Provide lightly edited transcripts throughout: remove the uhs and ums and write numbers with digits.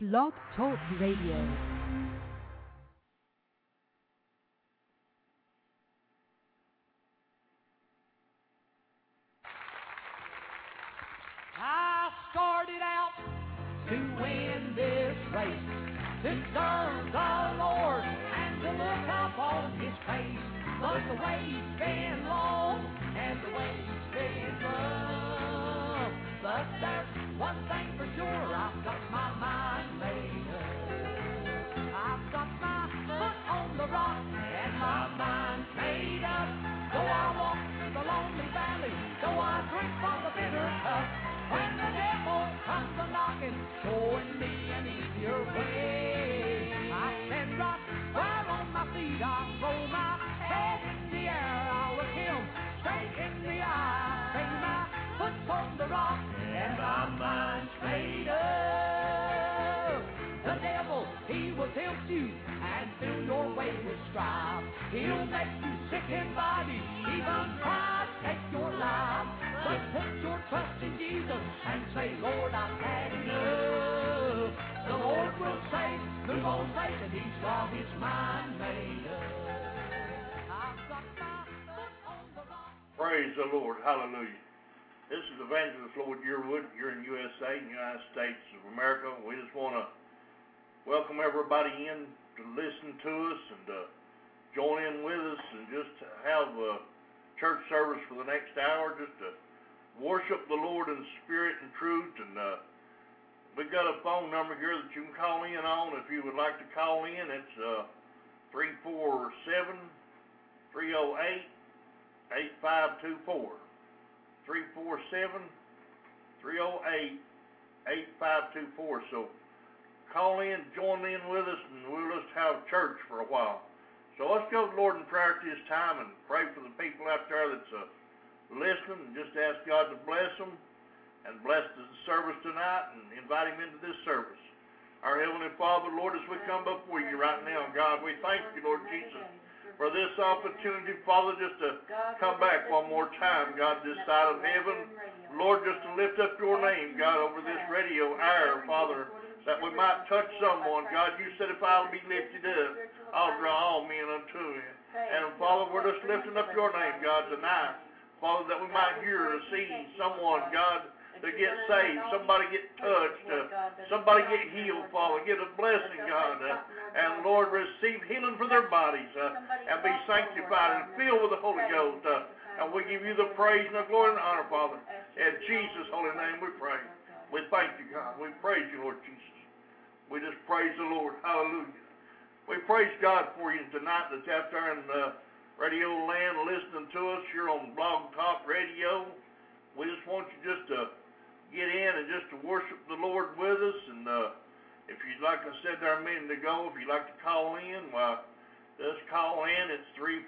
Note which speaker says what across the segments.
Speaker 1: Blog Talk Radio.
Speaker 2: I started out to win this race, to serve the Lord and to look up on His face. But the way's been long and the way's been rough. But there's one thing for sure, I've got my mind made up. I've got my foot on the rock and my mind's made up. Though I walk through the lonely valley, though I drink from the bitter cup, when the devil comes a-knocking, showing me an easier way, I stand right where on my feet, I throw my head in the air, I'll look Him straight in the eye, say my foot's on the rock, and my mind's made up. The devil, he will tempt you and fill your way with strife. He'll make you sick in body, even try to take your life. But put your trust in Jesus and say, Lord, I've had enough. The Lord will say, move on, Satan, he's got his mind made up. I've got my foot on the rock.
Speaker 3: Praise the Lord. Hallelujah. This is Evangelist Lloyd Yearwood here in USA, in the United States of America. We just want to welcome everybody in to listen to us and join in with us and just have a church service for the next hour, just to worship the Lord in spirit and truth. And we've got a phone number here that you can call in on if you would like to call in. It's 347-308-8524. 347-308-8524. So call in, join in with us, and we'll just have church for a while. So let's go to the Lord in prayer at this time and pray for the people out there that's listening, and just ask God to bless them and bless the service tonight and invite Him into this service. Our Heavenly Father, Lord, as we come before you right now, God, we thank you, Lord Jesus, for this opportunity, Father, just to come back one more time, God, this side of heaven. Lord, just to lift up your name, God, over this radio hour, Father, that we might touch someone. God, you said if I'll be lifted up, I'll draw all men unto you. And Father, we're just lifting up your name, God, tonight. Father, that we might hear or see someone, God, to get saved, somebody get touched, somebody get healed, Father, get a blessing, God, and Lord, receive healing for their bodies, and be sanctified and filled with the Holy Ghost, and we give you the praise and the glory and the honor, Father. In Jesus' holy name we pray. We thank you, God. We praise you, Lord Jesus. We just praise the Lord. Hallelujah. We praise God for you tonight that's out there in radio land listening to us here on Blog Talk Radio. We just want you just to get in and just to worship the Lord with us. And if you'd like, I said there a minute ago, if you'd like to call in, well, just call in. It's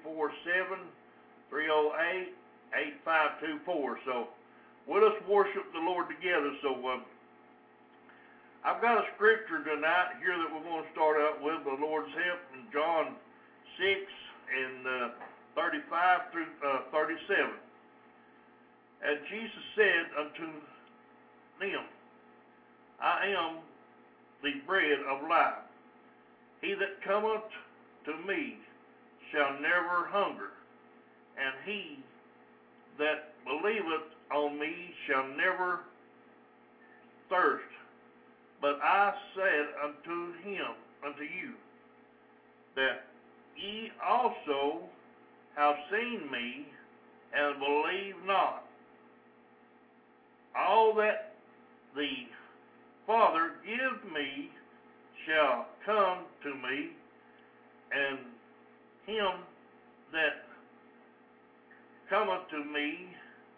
Speaker 3: 347-308-8524. So we'll just worship the Lord together. So I've got a scripture tonight here that we're going to start out with, the Lord's help, in John 6 and 35 through 37. And Jesus said unto them, I am the bread of life. He that cometh to me shall never hunger, and he that believeth on me shall never thirst. But I said unto you, that ye also have seen me, and believe not. All that the Father give me shall come to me, and him that cometh to me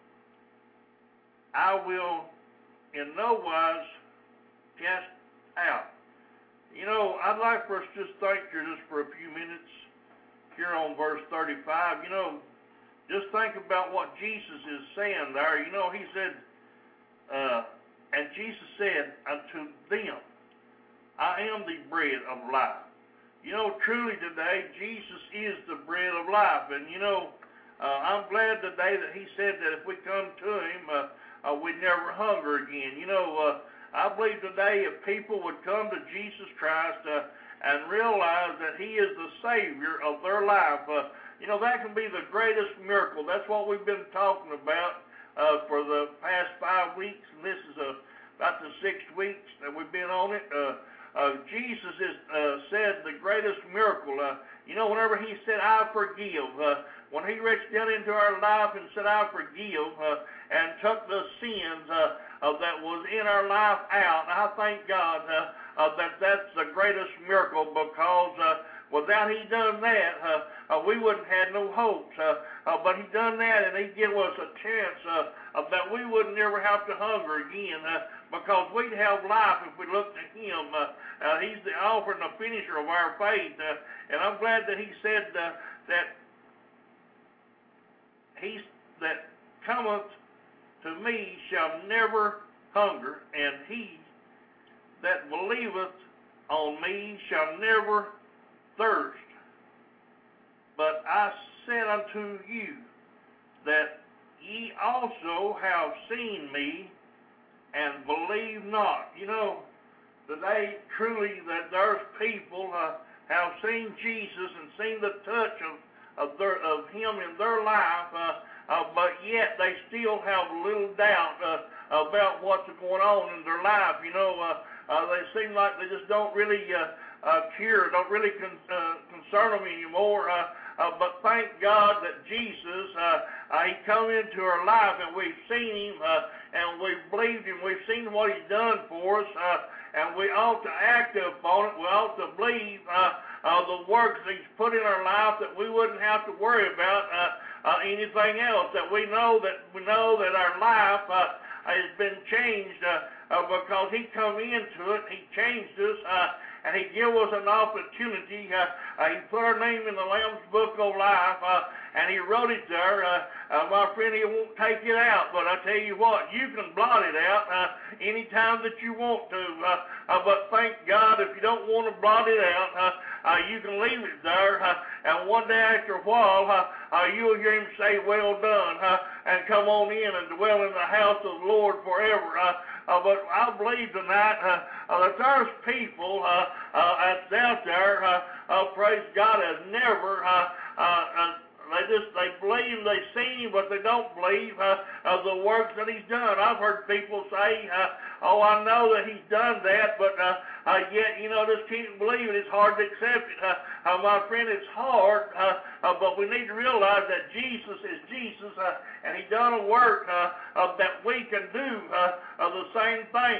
Speaker 3: I will in no wise cast out. You know, I'd like for us to just think here just for a few minutes here on verse 35. You know, just think about what Jesus is saying there. You know, he said, and Jesus said unto them, I am the bread of life. You know, truly today, Jesus is the bread of life. And, you know, I'm glad today that he said that if we come to him, we'd never hunger again. You know, I believe today if people would come to Jesus Christ and realize that He is the Savior of their life, that can be the greatest miracle. That's what we've been talking about for the past 5 weeks, and this is about the 6th week that we've been on it. Jesus has said the greatest miracle. Whenever He said, I forgive, when He reached down into our life and said, I forgive, and took the sins that was in our life out, I thank God that that's the greatest miracle, because without He done that, we wouldn't have no hopes. But He done that, and He gave us a chance that we wouldn't never have to hunger again, because we'd have life if we looked to Him. He's the author and the finisher of our faith, and I'm glad that He said that He that cometh to me shall never hunger, and he that believeth on me shall never thirst. But I said unto you that ye also have seen me and believe not. Today truly that there's people have seen Jesus and seen the touch of Him in their life, but yet they still have a little doubt about what's going on in their life. They seem like they just don't really care, don't really concern them anymore. But thank God that Jesus, He come into our life, and we've seen Him, and we've believed Him, we've seen what He's done for us, and we ought to act upon it. We ought to believe the works He's put in our life, that we wouldn't have to worry about anything else. That we know that our life has been changed because He come into it. He changed us, and He gave us an opportunity. He put our name in the Lamb's Book of Life, and He wrote it there. My friend, He won't take it out, but I tell you what, you can blot it out anytime that you want to. But thank God, if you don't want to blot it out, you can leave it there, and one day after a while, you'll hear Him say, well done, and come on in and dwell in the house of the Lord forever. But I believe tonight that there's people that's out there, praise God, has never, they believe, they see Him, but they don't believe the works that He's done. I've heard people say, oh, I know that He's done that, but yet, just can't believe it. It's hard to accept it. My friend, it's hard, but we need to realize that Jesus is Jesus, and He done a work that we can do the same thing.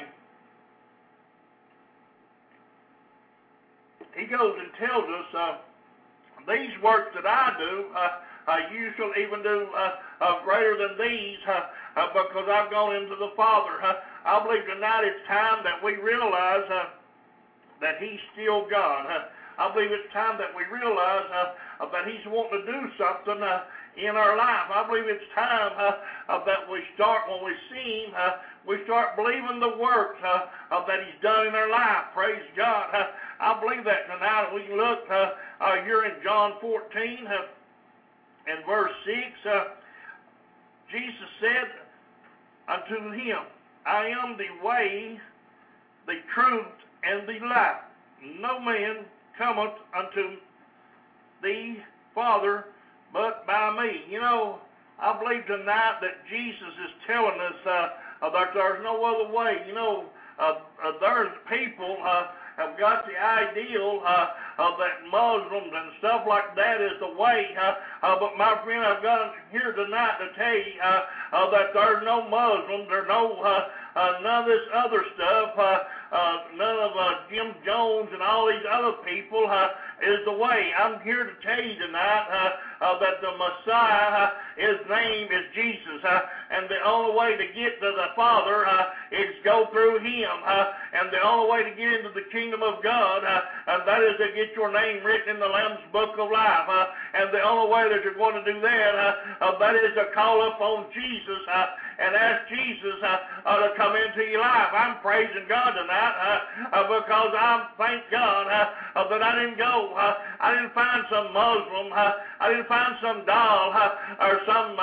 Speaker 3: He goes and tells us, these works that I do, you shall even do greater than these, because I've gone into the Father. I believe tonight it's time that we realize that He's still God. I believe it's time that we realize that He's wanting to do something in our life. I believe it's time that we start, when we see Him, we start believing the works that He's done in our life. Praise God. I believe that tonight. We can look here in John 14 and verse 6. Jesus said unto him, I am the way, the truth, and the life. No man cometh unto thee, Father, but by me. I believe tonight that Jesus is telling us that there's no other way. There's people have got the ideal that Muslims and stuff like that is the way. But my friend, I've got here tonight to tell you that there's no Muslims, there's no none of this other stuff, none of Jim Jones and all these other people is the way. I'm here to tell you tonight that the Messiah, His name is Jesus, and the only way to get to the Father is go through Him, and the only way to get into the kingdom of God, and that is to get your name written in the Lamb's Book of Life, and the only way that you're going to do that, that is to call upon Jesus and ask Jesus to come into your life. I'm praising God tonight because I thank God that I didn't go. I didn't find some Muslim. I didn't find some doll or some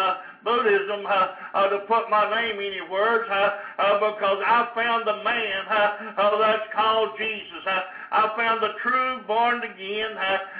Speaker 3: Buddhism to put my name anywhere because I found the man that's called Jesus. I found the true born-again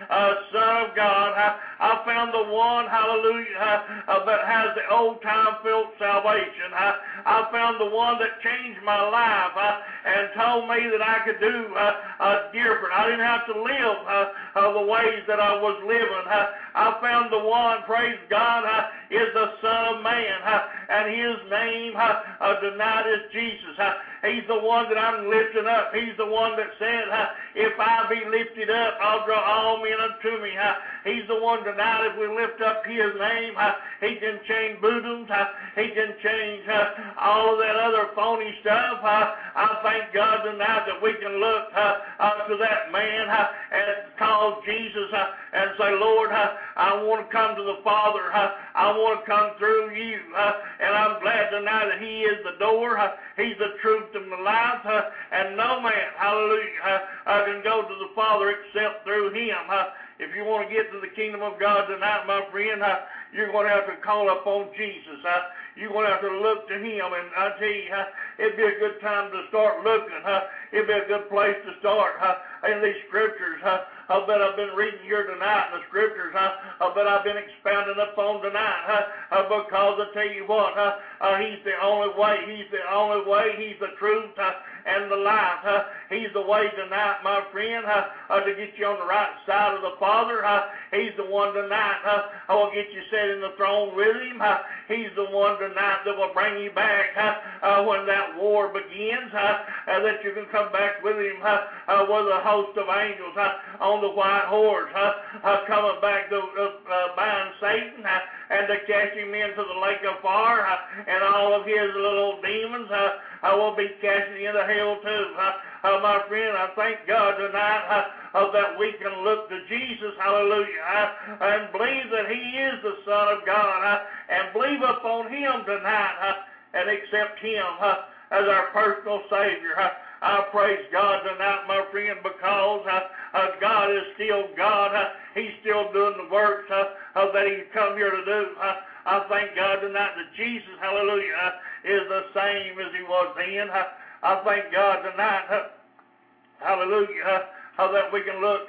Speaker 3: Son of God. I found the one, hallelujah, that has the old-time filled salvation. I found the one that changed my life and told me that I could do different. I didn't have to live the ways that I was living. I found the one, praise God, is the Son of Man, and his name tonight is Jesus. He's the one that I'm lifting up. He's the one that said, if I be lifted up, I'll draw all men unto me. He's the one tonight, if we lift up his name, he can change Buddhism. He can change all of that other phony stuff. I thank God tonight that we can look to that man and call Jesus and say, Lord, I want to come to the Father. I want to come through you. And I'm glad tonight that he is the door. He's the truth and the life. And no man, hallelujah, can go to the Father except through him. If you want to get to the kingdom of God tonight, my friend, you're going to have to call upon Jesus. You're going to have to look to him. And I tell you, it'd be a good time to start looking. It'd be a good place to start in these scriptures that I've been reading here tonight, the scriptures that I've been expounding upon tonight. Because I tell you what, he's the only way. He's the only way. He's the truth and the life. He's the way tonight, my friend, to get you on the right side of the Father. He's the one tonight will get you set in the throne with him. He's the one tonight that will bring you back when that war begins, that you can come back with him with a host of angels on the white horse, coming back to bind Satan and to cast him into the lake of fire, and all of his little demons will be casted into hell too. My friend, I thank God tonight that we can look to Jesus, hallelujah, and believe that he is the Son of God, and believe upon him tonight, and accept him as our personal Savior. I praise God tonight, my friend, because God is still God. He's still doing the works that he's come here to do. I thank God tonight that Jesus, hallelujah, is the same as he was then. I thank God tonight, hallelujah, that we can look,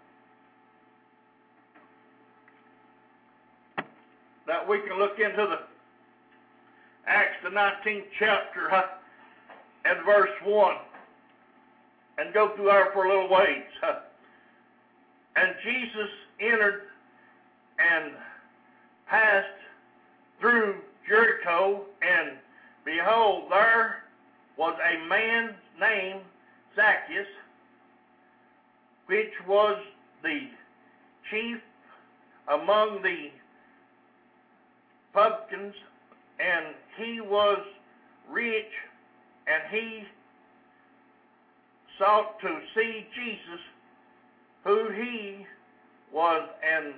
Speaker 3: into the Acts, the 19th chapter, and verse 1, and go through there for a little ways. And Jesus entered and passed through Jericho, and behold, there was a man named Zacchaeus, which was the chief among the publicans, and he was rich, and he sought to see Jesus, who he was, and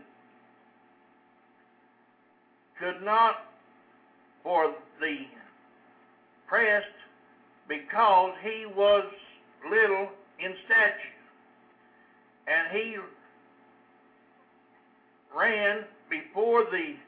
Speaker 3: could not for the press, because he was little in stature. And he ran before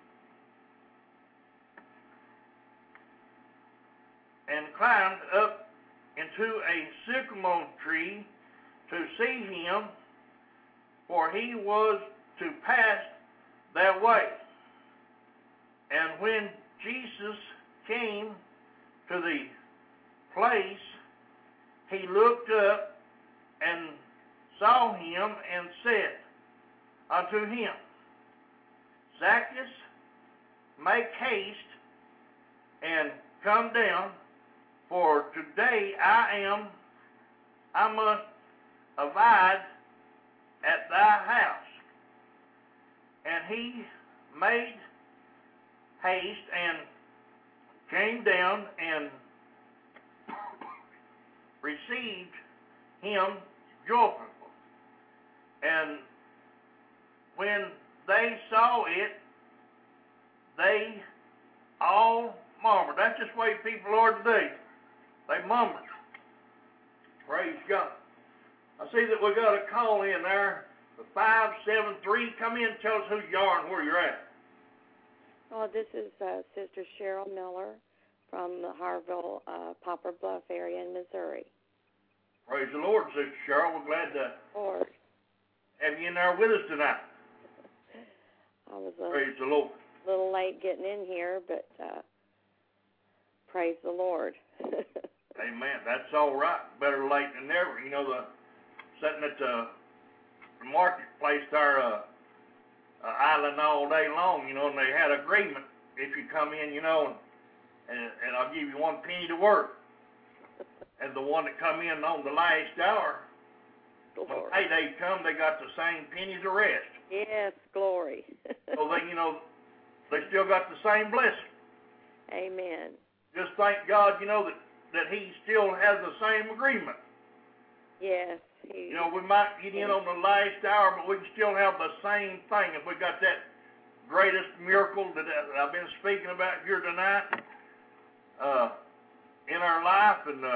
Speaker 3: and climbed up into a sycamore tree to see him, for he was to pass that way. And when Jesus came to the place, he looked up and saw him and said unto him, Zacchaeus, make haste and come down, for today I must abide at thy house. And he made haste and came down and received him joyfully. And when they saw it, they all murmured. That's just the way people are today. They murmured. Praise God. I see that we got a call in there. The 573. Come in and tell us who you are and where you're at.
Speaker 1: Oh, this is Sister Cheryl Miller from the Harville, Poplar Bluff area in Missouri.
Speaker 3: Praise the Lord, Sister Cheryl. We're glad to have you in there with us tonight.
Speaker 1: I was
Speaker 3: praise the Lord.
Speaker 1: A little late getting in here, but praise the Lord.
Speaker 3: Amen. That's all right. Better late than never. You know, sitting at the marketplace there, idling all day long, you know, and they had agreement if you come in, you know, and I'll give you 1 penny to work. And the one that come in on the last hour, when payday come, they got the same penny as the rest.
Speaker 1: Yes, glory.
Speaker 3: So they, you know, they still got the same blessing.
Speaker 1: Amen.
Speaker 3: Just thank God, you know, that He still has the same agreement.
Speaker 1: Yes.
Speaker 3: You know, we might get in on the last hour, but we can still have the same thing. If we got that greatest miracle that I've been speaking about here tonight in our life, and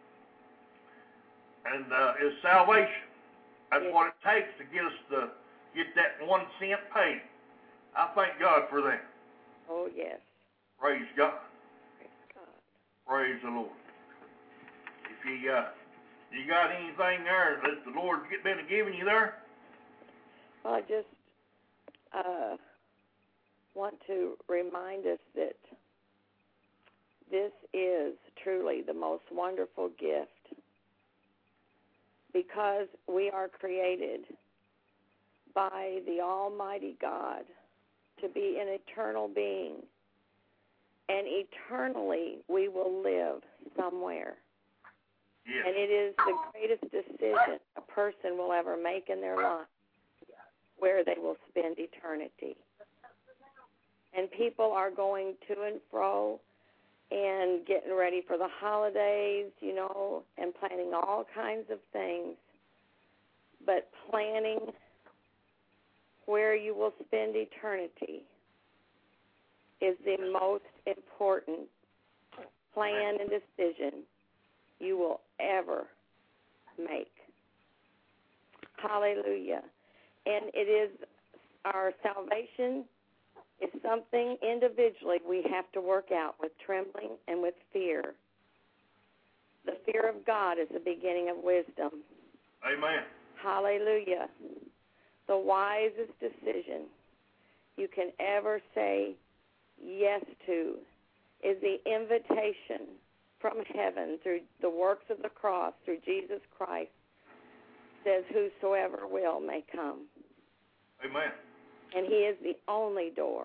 Speaker 3: is salvation. That's what it takes to get us to get that 1 cent paid. I thank God for that.
Speaker 1: Oh, yes.
Speaker 3: Praise God.
Speaker 1: Praise God.
Speaker 3: Praise the Lord. If you got anything there that the Lord's been giving you there?
Speaker 1: Well, I just want to remind us that this is truly the most wonderful gift, because we are created by the Almighty God to be an eternal being, and eternally we will live somewhere.
Speaker 3: Yes.
Speaker 1: And it is the greatest decision a person will ever make in their life, where they will spend eternity. And people are going to and fro and getting ready for the holidays, you know, and planning all kinds of things. But planning where you will spend eternity is the most important plan and decision you will ever make. Hallelujah. And it is our salvation is something individually we have to work out with trembling and with fear. The fear of God is the beginning of wisdom.
Speaker 3: Amen.
Speaker 1: Hallelujah. The wisest decision you can ever say yes to is the invitation from heaven through the works of the cross, through Jesus Christ, says whosoever will may come.
Speaker 3: Amen.
Speaker 1: And He is the only door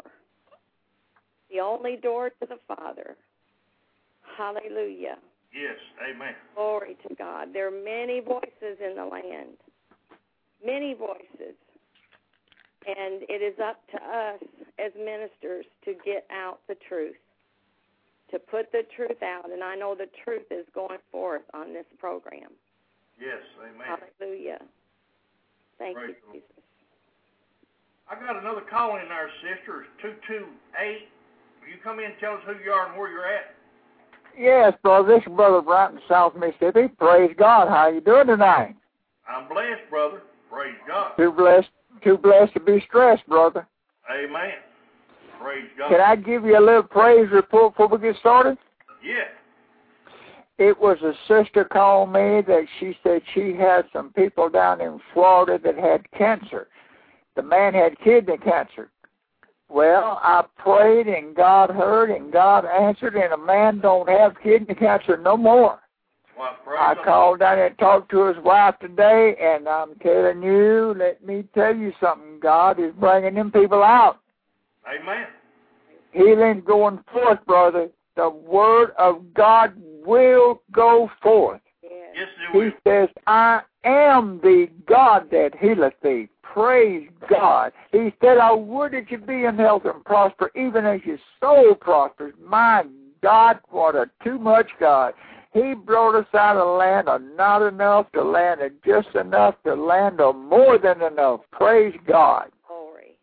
Speaker 1: to the Father. Hallelujah.
Speaker 3: Yes, amen.
Speaker 1: Glory to God. There are many voices in the land, many voices. And it is up to us as ministers to get out the truth, to put the truth out. And I know the truth is going forth on this program.
Speaker 3: Yes, amen.
Speaker 1: Hallelujah. Thank
Speaker 3: Praise
Speaker 1: you, Jesus.
Speaker 3: I got another call in there, sister. It's 228. Will you come in and tell us who you are and where you're at?
Speaker 4: Yes, brother. This is Brother Bryant, South Mississippi. Praise God. How you doing tonight?
Speaker 3: I'm blessed, brother. Praise God.
Speaker 4: Too blessed to be stressed, brother.
Speaker 3: Amen. Praise God.
Speaker 4: Can I give you a little praise report before we get started?
Speaker 3: Yeah.
Speaker 4: It was a sister called me that she said she had some people down in Florida that had cancer. The man had kidney cancer. Well, I prayed and God heard and God answered, and a man don't have kidney cancer no more.
Speaker 3: Well,
Speaker 4: I called down and talked to his wife today, and I'm telling you, let me tell you something. God is bringing them people out.
Speaker 3: Amen.
Speaker 4: Healing's going forth, brother. The word of God will go forth.
Speaker 3: Yes, it will.
Speaker 4: He says, I am the God that healeth thee. Praise God. He said, I would that you be in health and prosper, even as your soul prospers. My God, what a too much God. He brought us out of the land of not enough to land of just enough to land of more than enough. Praise God.
Speaker 1: Glory.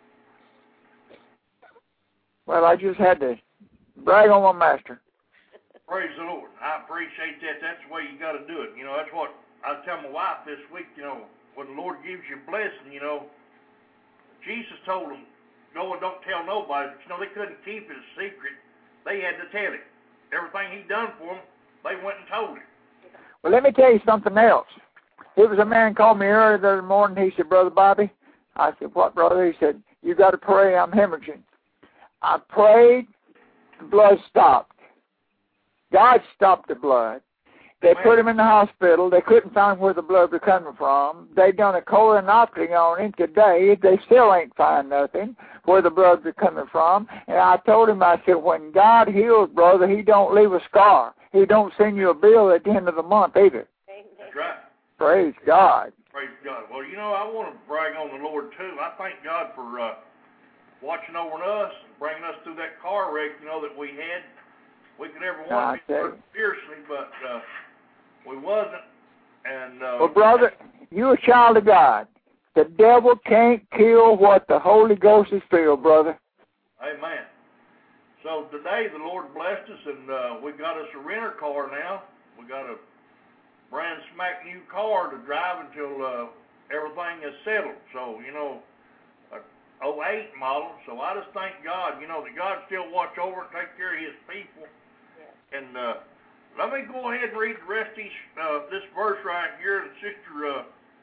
Speaker 4: Well, I just had to brag on my master.
Speaker 3: Praise the Lord. I appreciate that. That's the way you got to do it. You know, that's what I tell my wife this week, you know, when the Lord gives you a blessing, you know, Jesus told him, go and don't tell nobody. But, you know, they couldn't keep it a secret. They had to tell it. Everything he done for them, they went and told him.
Speaker 4: Well, let me tell you something else. It was a man called me earlier the other morning. He said, Brother Bobby. I said, what, brother? He said, you got to pray. I'm hemorrhaging. I prayed. The blood stopped. God stopped the blood. They put him in the hospital. They couldn't find where the blood was coming from. They done a colonoscopy on him today. They still ain't find nothing where the blood was coming from. And I told him, I said, when God heals, brother, he don't leave a scar. He don't send you a bill at the end of the month either.
Speaker 3: That's right.
Speaker 4: Praise God.
Speaker 3: Praise God. Well, you know, I want to brag on the Lord, too. I thank God for watching over us and bringing us through that car wreck, you know, that we had. We could ever want to be hurt fiercely, but we wasn't. And
Speaker 4: well, brother, you're a child of God. The devil can't kill what the Holy Ghost is filled, brother.
Speaker 3: Amen. So today the Lord blessed us, and we got us a renter car now. We got a brand smack new car to drive until everything is settled. So, you know, a 08 model. So I just thank God, you know, that God still watch over and take care of his people. Yeah. And let me go ahead and read the rest of this verse right here. And Sister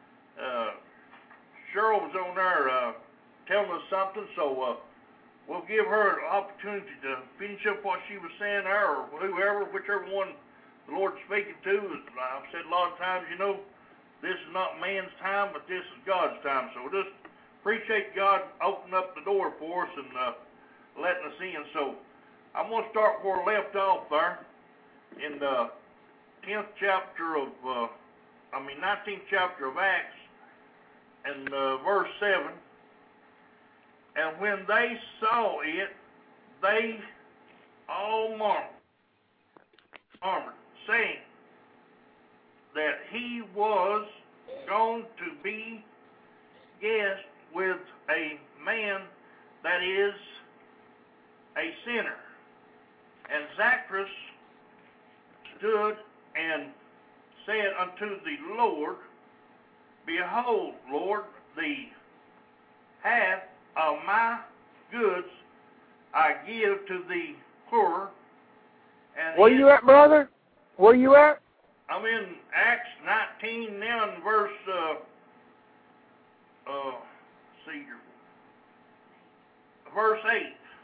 Speaker 3: Cheryl was on there telling us something, so we'll give her an opportunity to finish up what she was saying there, or whoever, whichever one the Lord's speaking to. I've said a lot of times, you know, this is not man's time, but this is God's time. So just appreciate God opening up the door for us and letting us in. So I'm going to start where I left off there in the 19th chapter of Acts, and verse 7. And when they saw it, they all marveled, saying that he was gone to be guest with a man that is a sinner. And Zacharias stood and said unto the Lord, Behold, Lord, the half of my goods I give to the poor. And
Speaker 4: where you at, brother? Where you at?
Speaker 3: I'm in Acts 19 now, in verse verse 8.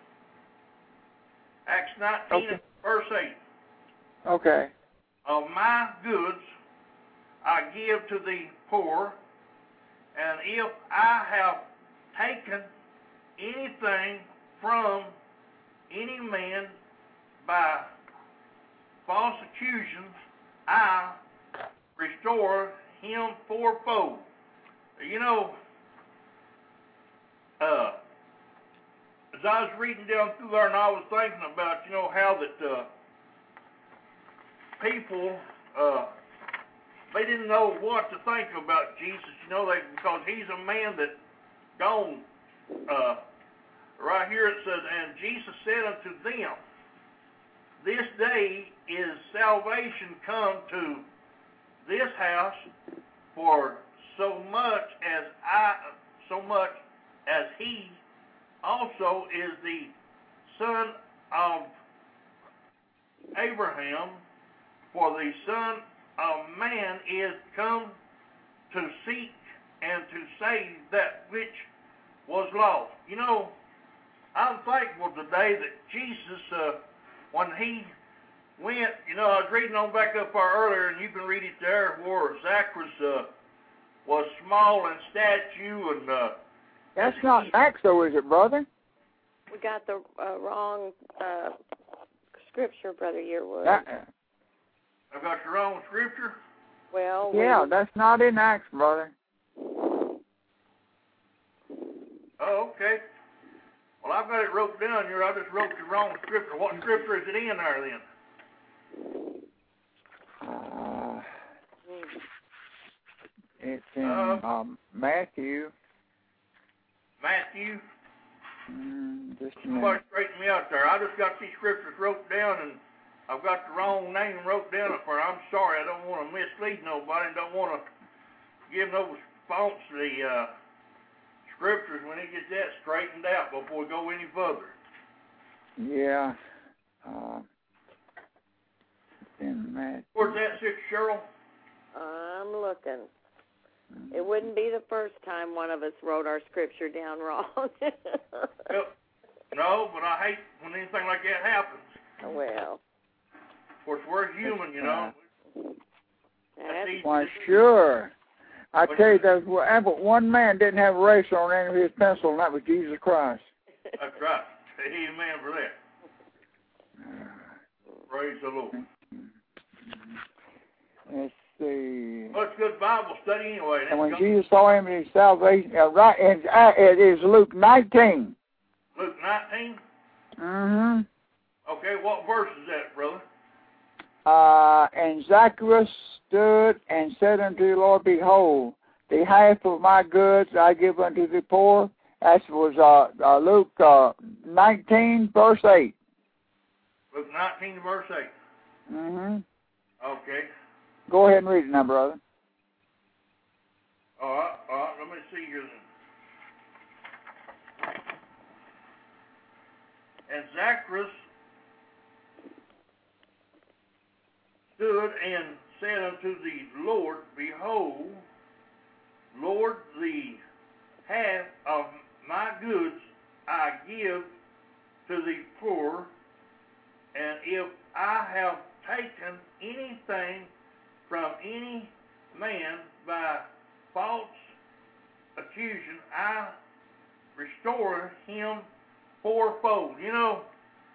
Speaker 3: Acts 19
Speaker 4: okay.
Speaker 3: Verse 8.
Speaker 4: Okay.
Speaker 3: Of my goods I give to the poor, and if I have taken anything from any man by false accusations, I restore him fourfold. You know, as I was reading down through there, and I was thinking about, you know, how that people, they didn't know what to think about Jesus, you know, because he's a man that gone, right here it says, and Jesus said unto them, this day is salvation come to this house, for so much as he also is the son of Abraham, for the Son of Man is come to seek and to save that which was lost. You know, I'm thankful today that Jesus, when he went, you know, I was reading on back up there earlier, and you can read it there, where Zacharias was small in stature, and
Speaker 4: that's not Acts, though, is it, brother?
Speaker 1: We got the wrong scripture, Brother Yearwood.
Speaker 3: I've got the wrong scripture?
Speaker 1: Well,
Speaker 4: yeah, that's not in Acts, brother.
Speaker 3: Oh, okay. Well, I've got it wrote down here. I just wrote the wrong scripture. What scripture is it in there, then?
Speaker 4: It's in Matthew.
Speaker 3: Matthew?
Speaker 4: Just a
Speaker 3: Somebody
Speaker 4: minute.
Speaker 3: straighten me out there. I just got these scriptures wrote down, and I've got the wrong name wrote down up there. I'm sorry. I don't want to mislead nobody and don't want to give no false scriptures, we need to get that straightened out before we go any further.
Speaker 4: Yeah.
Speaker 3: Where's that, Sister Cheryl?
Speaker 1: I'm looking. It wouldn't be the first time one of us wrote our scripture down wrong.
Speaker 3: No, but I hate when anything like that happens.
Speaker 1: Well.
Speaker 3: Of course, we're human, you know.
Speaker 4: Why, sure. I tell you, there's one man didn't have a eraser on any of his pencil, and that was Jesus Christ.
Speaker 3: That's right. Amen for that. Praise the Lord.
Speaker 4: Let's see.
Speaker 3: Well, it's good Bible study anyway.
Speaker 4: And when Jesus saw him in his salvation, right, and it is Luke 19.
Speaker 3: Luke 19?
Speaker 4: Mm-hmm.
Speaker 3: Okay, what verse is that, brother?
Speaker 4: And Zacchaeus stood and said unto the Lord, Behold, the half of my goods I give unto the poor. That was Luke 19, verse 8.
Speaker 3: Luke 19, verse 8.
Speaker 4: Mm-hmm.
Speaker 3: Okay.
Speaker 4: Go ahead and read it now, brother.
Speaker 3: All right, let me see here then. And Zacchaeus stood and said unto the Lord, Behold, Lord, the half of my goods I give to the poor, and if I have taken anything from any man by false accusation, I restore him fourfold. You know,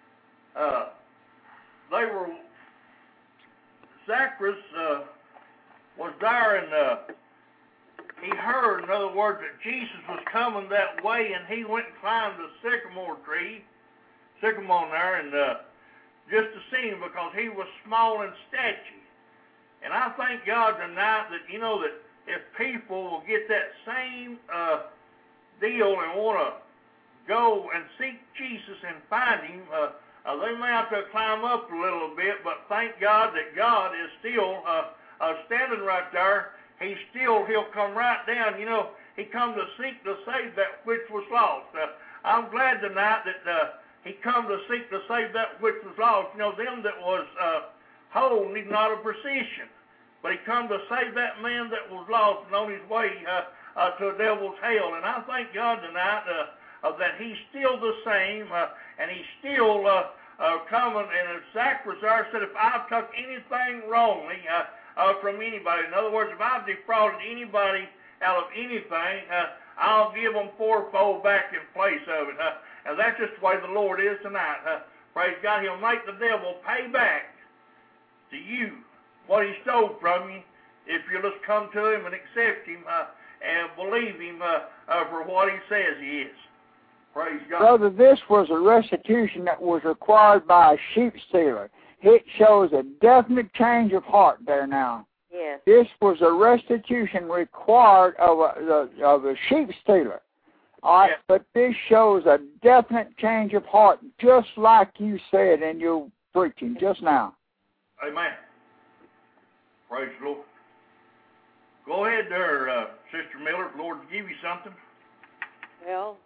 Speaker 3: Zacchaeus was there, and he heard, in other words, that Jesus was coming that way, and he went and climbed the sycamore there, and just to see him, because he was small in stature. And I thank God tonight that, you know, that if people will get that same deal and want to go and seek Jesus and find him, they may have to climb up a little bit, but thank God that God is still standing right there. He'll come right down. You know, he come to seek to save that which was lost. I'm glad tonight that he come to seek to save that which was lost. You know, them that was whole need not a physician, but he come to save that man that was lost and on his way to a devil's hell. And I thank God tonight that he's still the same, and he's still coming. And Zacchaeus there said, if I've took anything wrongly from anybody, in other words, if I've defrauded anybody out of anything, I'll give them fourfold back in place of it. And that's just the way the Lord is tonight. Praise God, he'll make the devil pay back to you what he stole from you if you just come to him and accept him and believe him for what he says he is. Praise God.
Speaker 4: Brother, this was a restitution that was required by a sheep stealer. It shows a definite change of heart there now.
Speaker 1: Yes.
Speaker 4: This was a restitution required of a sheep stealer. All right, yes. But this shows a definite change of heart, just like you said in your preaching just now.
Speaker 3: Amen. Praise the Lord. Go ahead there, Sister Miller. The Lord give you something.
Speaker 1: Well,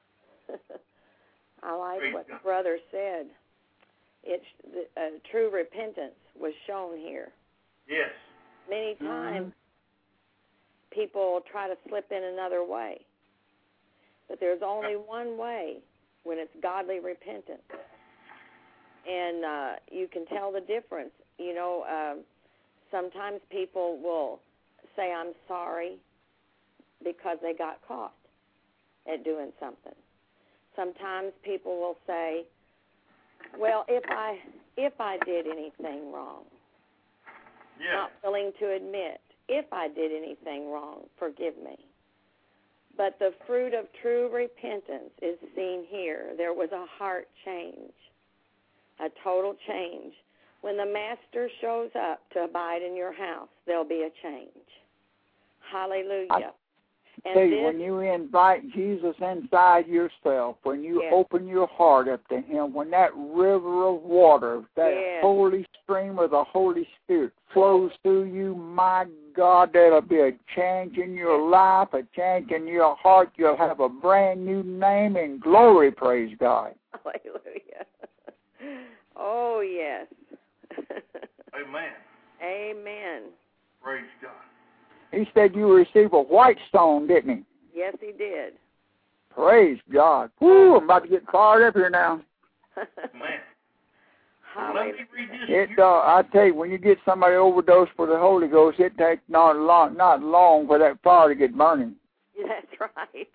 Speaker 1: I like what the brother said. It's true repentance was shown here.
Speaker 3: Yes.
Speaker 1: Many times people try to slip in another way, but there's only one way when it's godly repentance, and you can tell the difference. You know, sometimes people will say, I'm sorry, because they got caught at doing something. Sometimes people will say, well, if I did anything wrong, not willing to admit, if I did anything wrong, forgive me. But the fruit of true repentance is seen here. There was a heart change, a total change. When the Master shows up to abide in your house, there'll be a change. Hallelujah. And
Speaker 4: See,
Speaker 1: this,
Speaker 4: when you invite Jesus inside yourself, when you
Speaker 1: Yes.
Speaker 4: open your heart up to Him, when that river of water, that
Speaker 1: Yes.
Speaker 4: holy stream of the Holy Spirit flows through you, my God, there'll be a change in your life, a change in your heart. You'll have a brand new name in glory, praise God.
Speaker 1: hallelujah. Oh, yes.
Speaker 3: Amen.
Speaker 1: Amen.
Speaker 3: Praise God.
Speaker 4: He said you receive a white stone, didn't He?
Speaker 1: Yes, he did.
Speaker 4: Praise God. Woo, I'm about to get fired up here now.
Speaker 3: Amen. Let
Speaker 1: Hallelujah.
Speaker 3: me read this.
Speaker 4: I tell you, when you get somebody overdosed for the Holy Ghost, it takes not long for that fire to get burning.
Speaker 1: That's right.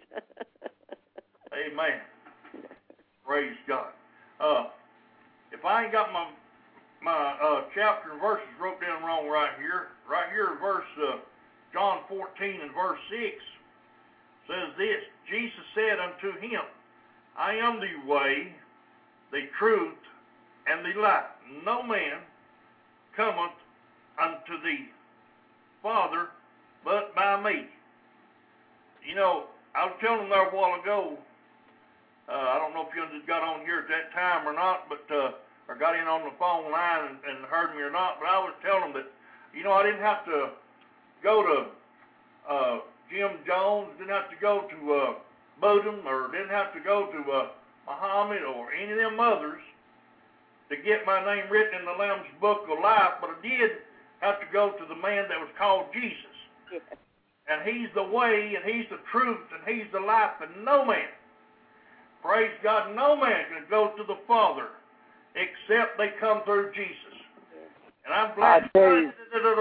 Speaker 3: Amen. Praise God. If I ain't got my chapter and verses wrote down wrong right here verse John 14 and verse 6 says this: Jesus said unto him, I am the way, the truth, and the life. No man cometh unto the Father but by me. You know, I was telling them there a while ago, I don't know if you got on here at that time or not, but or got in on the phone line and heard me or not, but I was telling them that, you know, I didn't have to go to Jim Jones, didn't have to go to Budum, or didn't have to go to Muhammad or any of them others to get my name written in the Lamb's Book of Life, but I did have to go to the man that was called Jesus.
Speaker 1: Yes.
Speaker 3: And He's the way, and He's the truth, and He's the life, and no man, praise God, no man can go to the Father except they come through Jesus. And I'm glad.
Speaker 4: I tell you,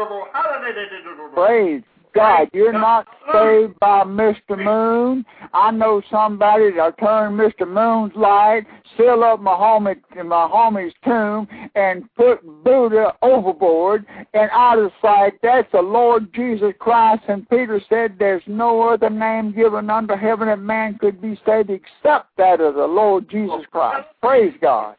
Speaker 4: praise God, you're not saved by Mr. Moon. I know somebody that'll turn Mr. Moon's light, seal up Muhammad's tomb, and put Buddha overboard and out of sight. That's the Lord Jesus Christ. And Peter said there's no other name given under heaven that man could be saved except that of the Lord Jesus Christ. Praise God.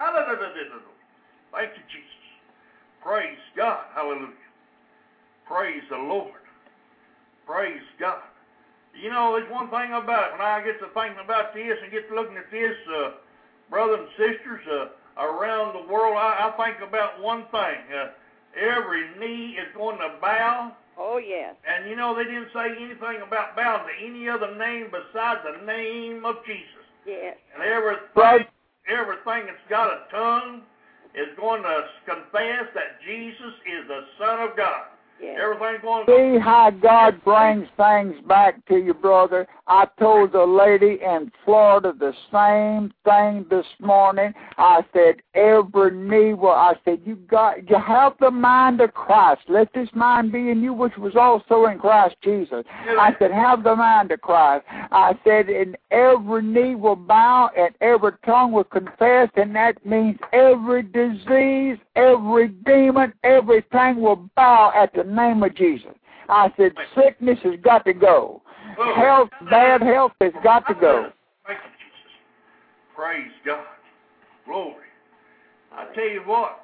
Speaker 3: Thank you, Jesus. Praise God. Hallelujah. Praise the Lord. Praise God. You know, there's one thing about it. When I get to thinking about this and get to looking at this, brothers and sisters around the world, I think about one thing. Every knee is going to bow.
Speaker 1: Oh, yes.
Speaker 3: And, you know, they didn't say anything about bowing to any other name besides the name of Jesus.
Speaker 1: Yes.
Speaker 3: And everything that's got a tongue is going to confess that Jesus is the Son of God.
Speaker 1: Yes.
Speaker 3: Everything going
Speaker 4: See how God brings things back to you, brother. I told the lady in Florida the same thing this morning. I said, every knee will. I said, you have the mind of Christ. Let this mind be in you, which was also in Christ Jesus. I said, have the mind of Christ. I said, and every knee will bow and every tongue will confess, and that means every disease, every demon, everything will bow at the name of Jesus. I said, sickness has got to go. Health, bad health has got to go.
Speaker 3: Thank you, Jesus. Praise God. Glory. I tell you what,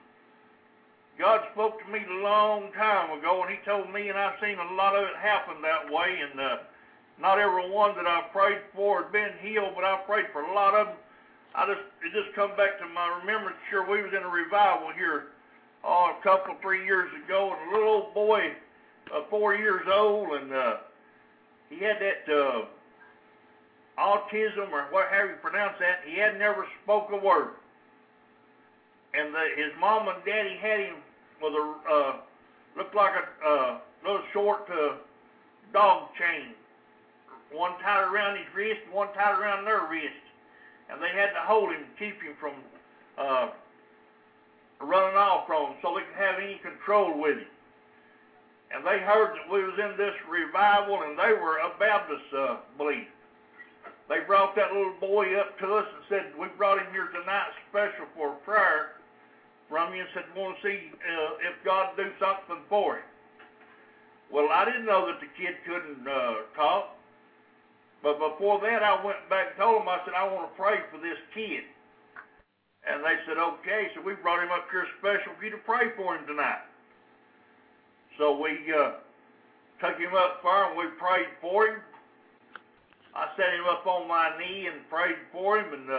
Speaker 3: God spoke to me a long time ago, and He told me, and I've seen a lot of it happen that way, and not every one that I've prayed for has been healed, but I've prayed for a lot of them. It just come back to my remembrance. Sure, we was in a revival here a couple, 3 years ago, and a little old boy, 4 years old, and he had that autism, or however you pronounce that. He had never spoke a word. And his mom and daddy had him with a, looked like a little short dog chain. One tied around his wrist, and one tied around their wrist. And they had to hold him, keep him from running off from him, so they could have any control with him. And they heard that we was in this revival, and they were a Baptist belief. They brought that little boy up to us and said, we brought him here tonight special for a prayer from you, and said, we want to see if God do something for him. Well, I didn't know that the kid couldn't talk. But before that, I went back and told them, I said, I want to pray for this kid. And they said, okay. So we brought him up here special for you to pray for him tonight. So we took him up there and we prayed for him. I set him up on my knee and prayed for him, and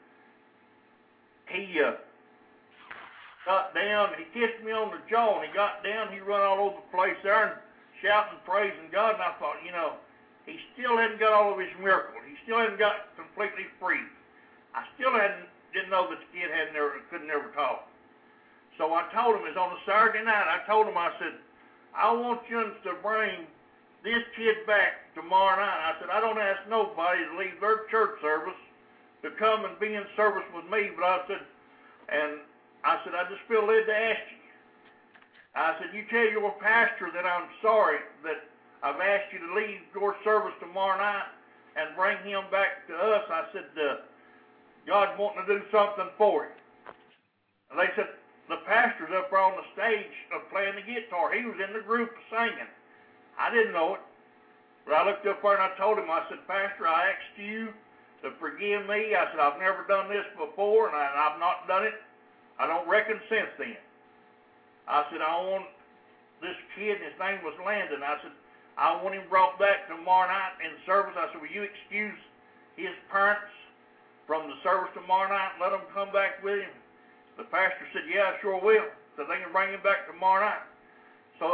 Speaker 3: he got down. He kissed me on the jaw, and he got down. He run all over the place there and shouting, praising God. And I thought, you know, he still hadn't got all of his miracles. He still hadn't got completely free. I still didn't know this kid couldn't never talk. So I told him, it was on a Saturday night, I told him, I said, I want you to bring this kid back tomorrow night. I said, I don't ask nobody to leave their church service to come and be in service with me, but I said, I just feel led to ask you. I said, you tell your pastor that I'm sorry that I've asked you to leave your service tomorrow night and bring him back to us. I said, God's wanting to do something for him. And they said, the pastor's up there on the stage playing the guitar. He was in the group singing. I didn't know it. But I looked up there and I told him, I said, Pastor, I asked you to forgive me. I said, I've never done this before, and I've not done it. I don't reckon since then. I said, I want this kid, and his name was Landon. I said, I want him brought back tomorrow night in service. I said, will you excuse his parents from the service tomorrow night and let them come back with him? The pastor said, yeah, I sure will. So they can bring him back tomorrow night. So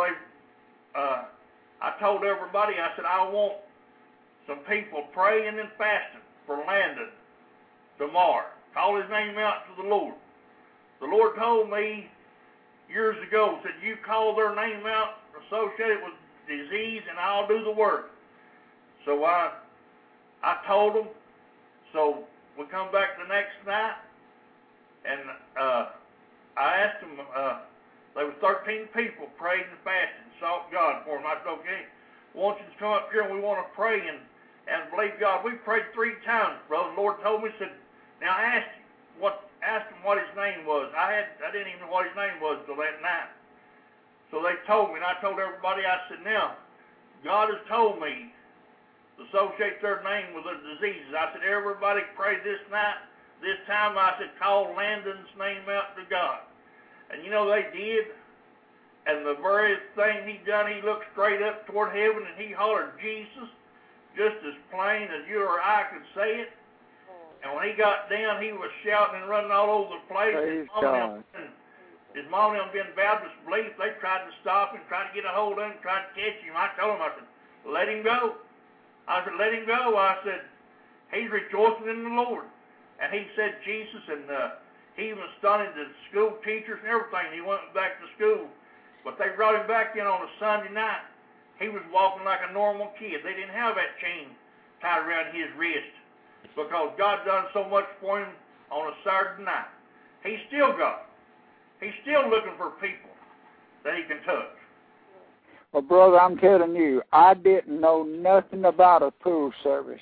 Speaker 3: I told everybody, I said, I want some people praying and fasting for Landon tomorrow. Call his name out to the Lord. The Lord told me years ago, said, you call their name out associated with disease, and I'll do the work. So I told them. So we come back the next night, and I asked them, there was 13 people praying and fasting, sought God for them. I said, okay, I want you to come up here, and we want to pray and believe God. We prayed 3 times, brother. The Lord told me, said, now ask him what his name was. I didn't even know what his name was till that night. So they told me, and I told everybody, I said, now, God has told me to associate their name with their diseases. I said, everybody pray this night. This time I said, call Landon's name out to God. And you know they did. And the very thing he done, he looked straight up toward heaven and he hollered, Jesus, just as plain as you or I could say it. And when he got down, he was shouting and running all over the place. His mom and them been Baptist belief. They tried to stop him, tried to get a hold of him, tried to catch him. I told him, I said, let him go. I said, let him go. I said, he's rejoicing in the Lord. And he said Jesus, and he even studied the school teachers and everything. He went back to school. But they brought him back in on a Sunday night. He was walking like a normal kid. They didn't have that chain tied around his wrist because God done so much for him on a Saturday night. He's still God. He's still looking for people that he can touch.
Speaker 4: Well, brother, I'm telling you, I didn't know nothing about a pool service.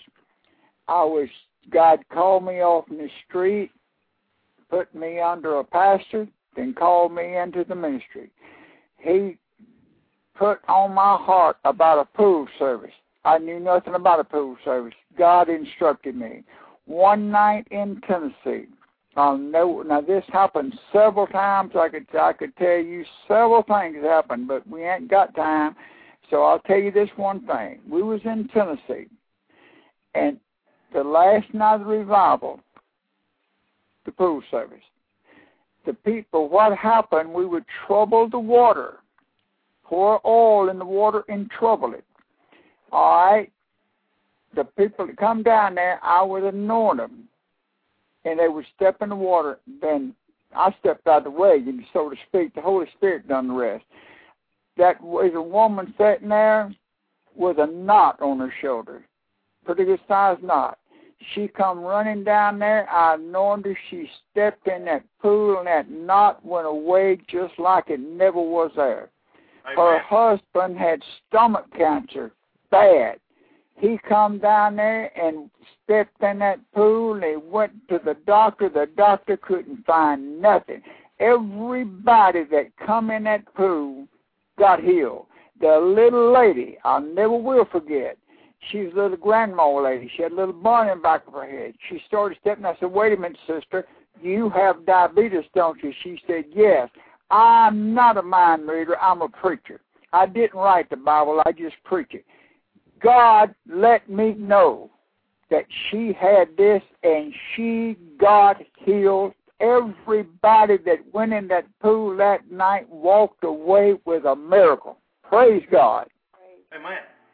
Speaker 4: God called me off in the street, put me under a pastor, then called me into the ministry. He put on my heart about a pool service. I knew nothing about a pool service. God instructed me. One night in Tennessee, now this happened several times. I could tell you several things happened, but we ain't got time. So I'll tell you this one thing. We was in Tennessee, and the last night of the revival, the pool service, the people, what happened, we would trouble the water, pour oil in the water and trouble it. All right? The people that come down there, I would anoint them, and they would step in the water. Then I stepped out of the way, so to speak. The Holy Spirit done the rest. That was a woman sitting there with a knot on her shoulder, pretty good sized knot. She come running down there. I anointed her. She stepped in that pool, and that knot went away just like it never was there.
Speaker 3: Amen.
Speaker 4: Her husband had stomach cancer, bad. He come down there and stepped in that pool, and they went to the doctor. The doctor couldn't find nothing. Everybody that come in that pool got healed. The little lady, I never will forget, she's a little grandma lady. She had a little bun in the back of her head. She started stepping. I said, wait a minute, sister. You have diabetes, don't you? She said, yes. I'm not a mind reader. I'm a preacher. I didn't write the Bible, I just preach it. God let me know that she had this, and she got healed. Everybody that went in that pool that night walked away with a miracle. Praise God.
Speaker 3: Amen.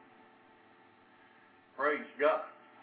Speaker 3: Praise God.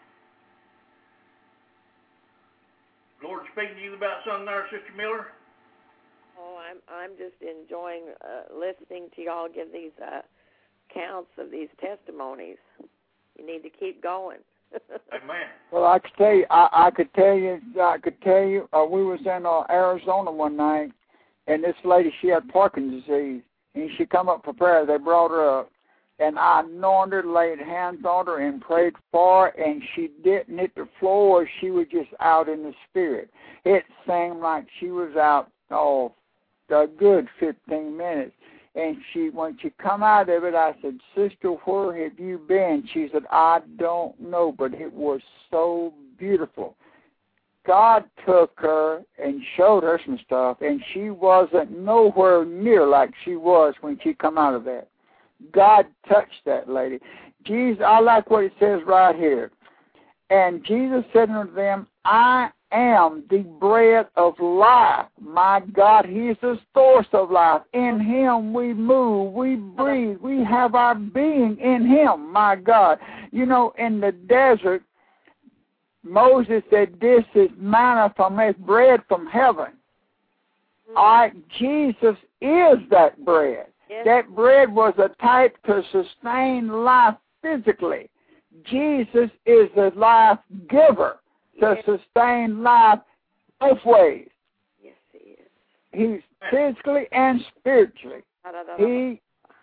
Speaker 3: Lord speaking to you about something there, Sister Miller?
Speaker 1: Oh, I'm just enjoying listening to y'all give these accounts of these testimonies. You need to keep going.
Speaker 3: Amen.
Speaker 4: Well, I could tell you. I could tell you. We was in Arizona one night, and this lady, she had Parkinson's disease, and she come up for prayer. They brought her up, and I anointed her, laid hands on her, and prayed for her, and she didn't hit the floor. She was just out in the spirit. It seemed like she was out a good 15 minutes. And when she come out of it, I said, Sister, where have you been? She said, I don't know, but it was so beautiful. God took her and showed her some stuff, and she wasn't nowhere near like she was when she come out of that. God touched that lady. Jesus, I like what it says right here. And Jesus said unto them, I am the bread of life. My God, He's the source of life. In Him we move, we breathe, we have our being in Him, my God. You know, in the desert, Moses said, this is manna from His bread from heaven. All right, Jesus is that bread. Yes. That bread was a type to sustain life physically. Jesus is the life giver to sustain life both ways.
Speaker 1: Yes, He is.
Speaker 4: He's physically and spiritually. He,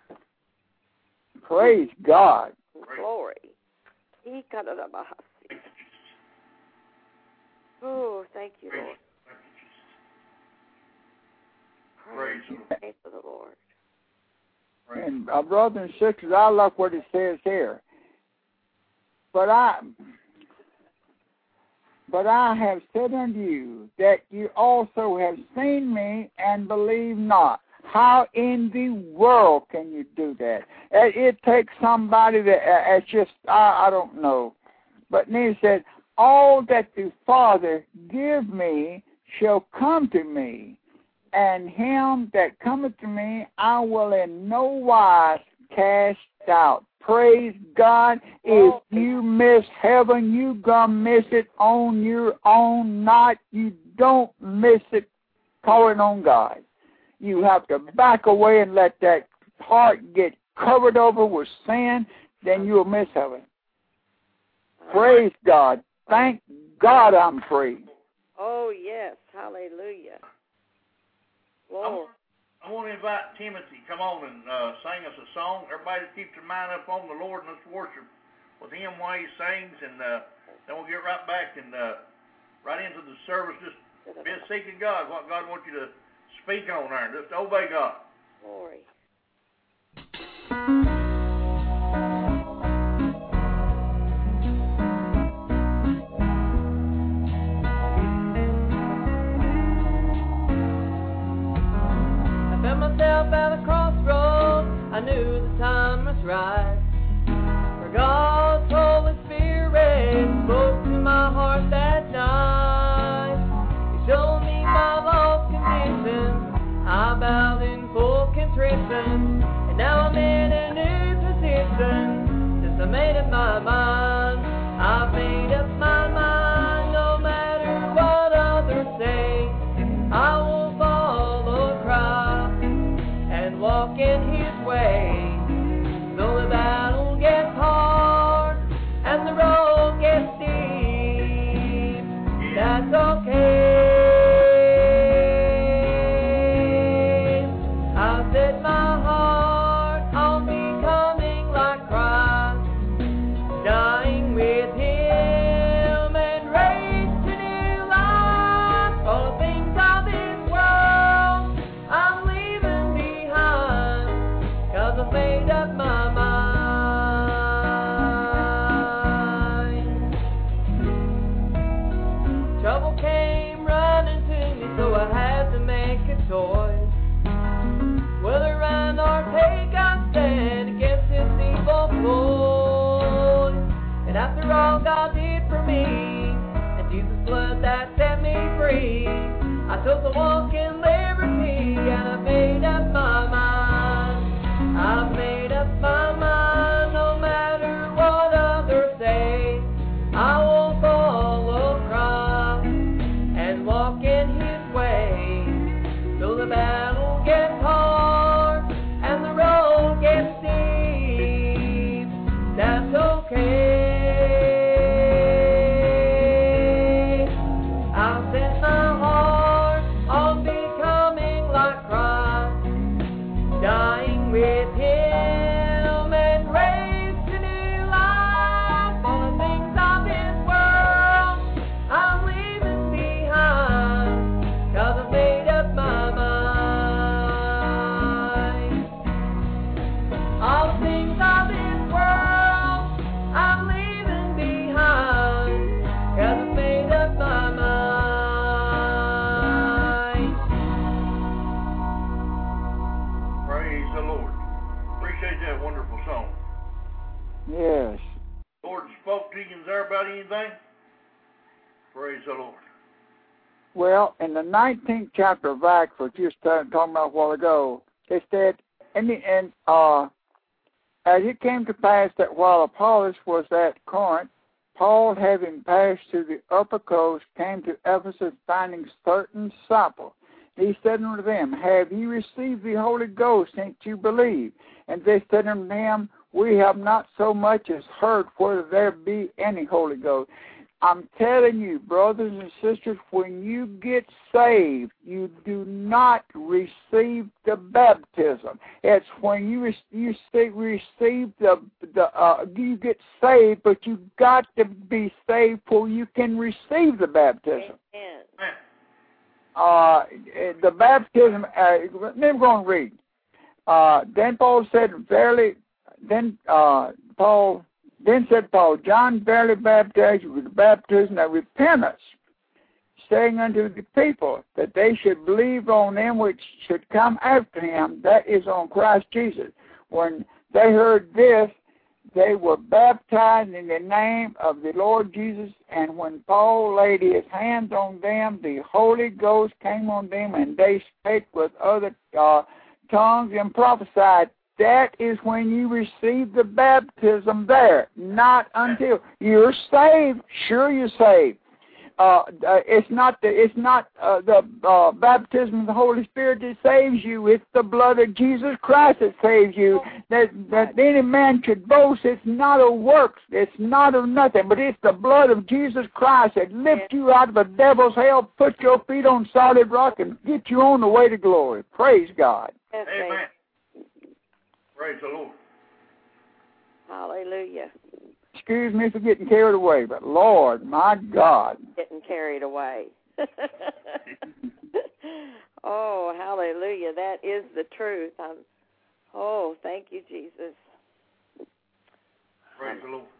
Speaker 4: praise God.
Speaker 1: Glory. Oh, thank you, Lord. Praise the Lord.
Speaker 4: And brothers and sisters, I love what it says here. But I have said unto you that you also have seen me and believe not. How in the world can you do that? It takes somebody that it's just, I don't know. But then He said, all that the Father give me shall come to me, and him that cometh to me I will in no wise cast out. Praise God. If you miss heaven, you gonna miss it on your own. You don't miss it calling on God. You have to back away and let that heart get covered over with sin, then you'll miss heaven. Praise God. Thank God I'm free.
Speaker 1: Oh, yes. Hallelujah. Lord.
Speaker 3: I want to invite Timothy, come on and sing us a song. Everybody keep their mind up on the Lord and let's worship with him while he sings, and then we'll get right back and right into the service. Just be seeking God, what God wants you to speak on there. Just obey God.
Speaker 1: Glory.
Speaker 2: Myself at a crossroads, I knew the time was right. For God's Holy Spirit spoke to my heart that night. He showed me my lost condition. I bowed in full contrition, and now I'm in a new position. Since I made up my mind, I've made up my mind. No matter what others say, I will follow Christ and walk in His way. Though the battle gets hard and the road gets steep, that's okay. I've set my heart on becoming like Christ. all God did for me, and Jesus' blood that set me free. I took the walk in liberty, and I made up my mind. I've made up my mind, no matter what others say. I will follow Christ and walk in His way. Though the battle gets hard and the road gets steep, that's okay. I'll set my heart on becoming like Christ, dying with Him and raised to new life. All the things of this world I'm leaving behind, 'cause I've made up my mind. All the things of this world I'm leaving behind, 'cause I've made up my mind.
Speaker 3: Praise the Lord. Appreciate that wonderful song.
Speaker 4: Yes.
Speaker 3: Lord spoke to you there about anything? Praise the Lord.
Speaker 4: Well, in the 19th chapter of Acts, which you started talking about a while ago, it said, as it came to pass that while Apollos was at Corinth, Paul, having passed to the upper coast, came to Ephesus, finding certain disciples. He said unto them, Have ye received the Holy Ghost since you believe? And they said unto him, We have not so much as heard whether there be any Holy Ghost. I'm telling you, brothers and sisters, when you get saved, you do not receive the baptism. It's when you receive you get saved, but you got to be saved before you can receive the baptism.
Speaker 1: Amen.
Speaker 4: The baptism. Let me go and read. Then Paul said, "Verily." Then said Paul, John verily baptized you with the baptism of repentance, saying unto the people that they should believe on them which should come after him, that is, on Christ Jesus. When they heard this, they were baptized in the name of the Lord Jesus, and when Paul laid his hands on them, the Holy Ghost came on them, and they spake with other tongues and prophesied. That is when you receive the baptism there, not until you're saved. Sure, you're saved. It's not the baptism of the Holy Spirit that saves you. It's the blood of Jesus Christ that saves you. That any man should boast. It's not of works. It's not of nothing. But it's the blood of Jesus Christ that lifts you out of the devil's hell, put your feet on solid rock, and get you on the way to glory. Praise God.
Speaker 3: Amen. Praise the Lord.
Speaker 1: Hallelujah.
Speaker 4: Excuse me for getting carried away, but Lord, my God.
Speaker 1: Getting carried away. Oh, hallelujah. That is the truth. Oh, thank you, Jesus.
Speaker 3: Praise the Lord.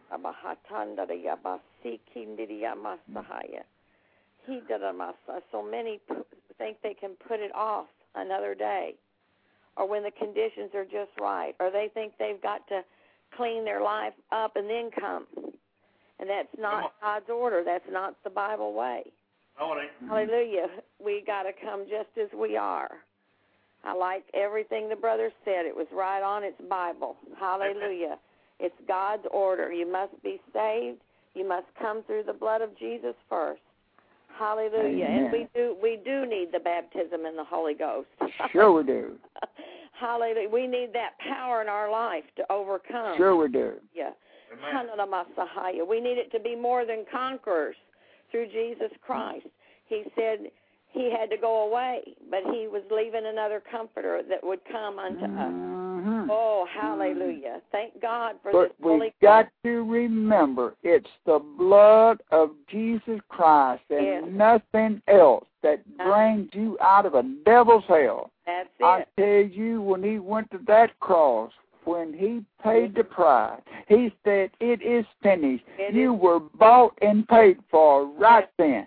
Speaker 1: So many think they can put it off another day, or when the conditions are just right, or they think they've got to clean their life up and then come. And that's not God's order. That's not the Bible way.
Speaker 3: No, it ain't.
Speaker 1: Hallelujah. We got to come just as we are. I like everything the brother said. It was right on. It's Bible. Hallelujah. It's God's order. You must be saved. You must come through the blood of Jesus first. Hallelujah.
Speaker 4: Amen.
Speaker 1: And we do need the baptism in the Holy Ghost.
Speaker 4: Sure we do.
Speaker 1: Hallelujah. We need that power in our life to overcome.
Speaker 4: Sure we do.
Speaker 1: Yeah.
Speaker 3: Amen.
Speaker 1: We need it to be more than conquerors through Jesus Christ. He said he had to go away, but he was leaving another comforter that would come unto us. Oh, hallelujah. Thank God for this
Speaker 4: But
Speaker 1: Holy
Speaker 4: we've got to remember, it's the blood of Jesus Christ and nothing else that brings you out of a devil's hell.
Speaker 1: That's it.
Speaker 4: I tell you, when he went to that cross, when he paid the price, he said, it is finished. You were bought and paid for right then.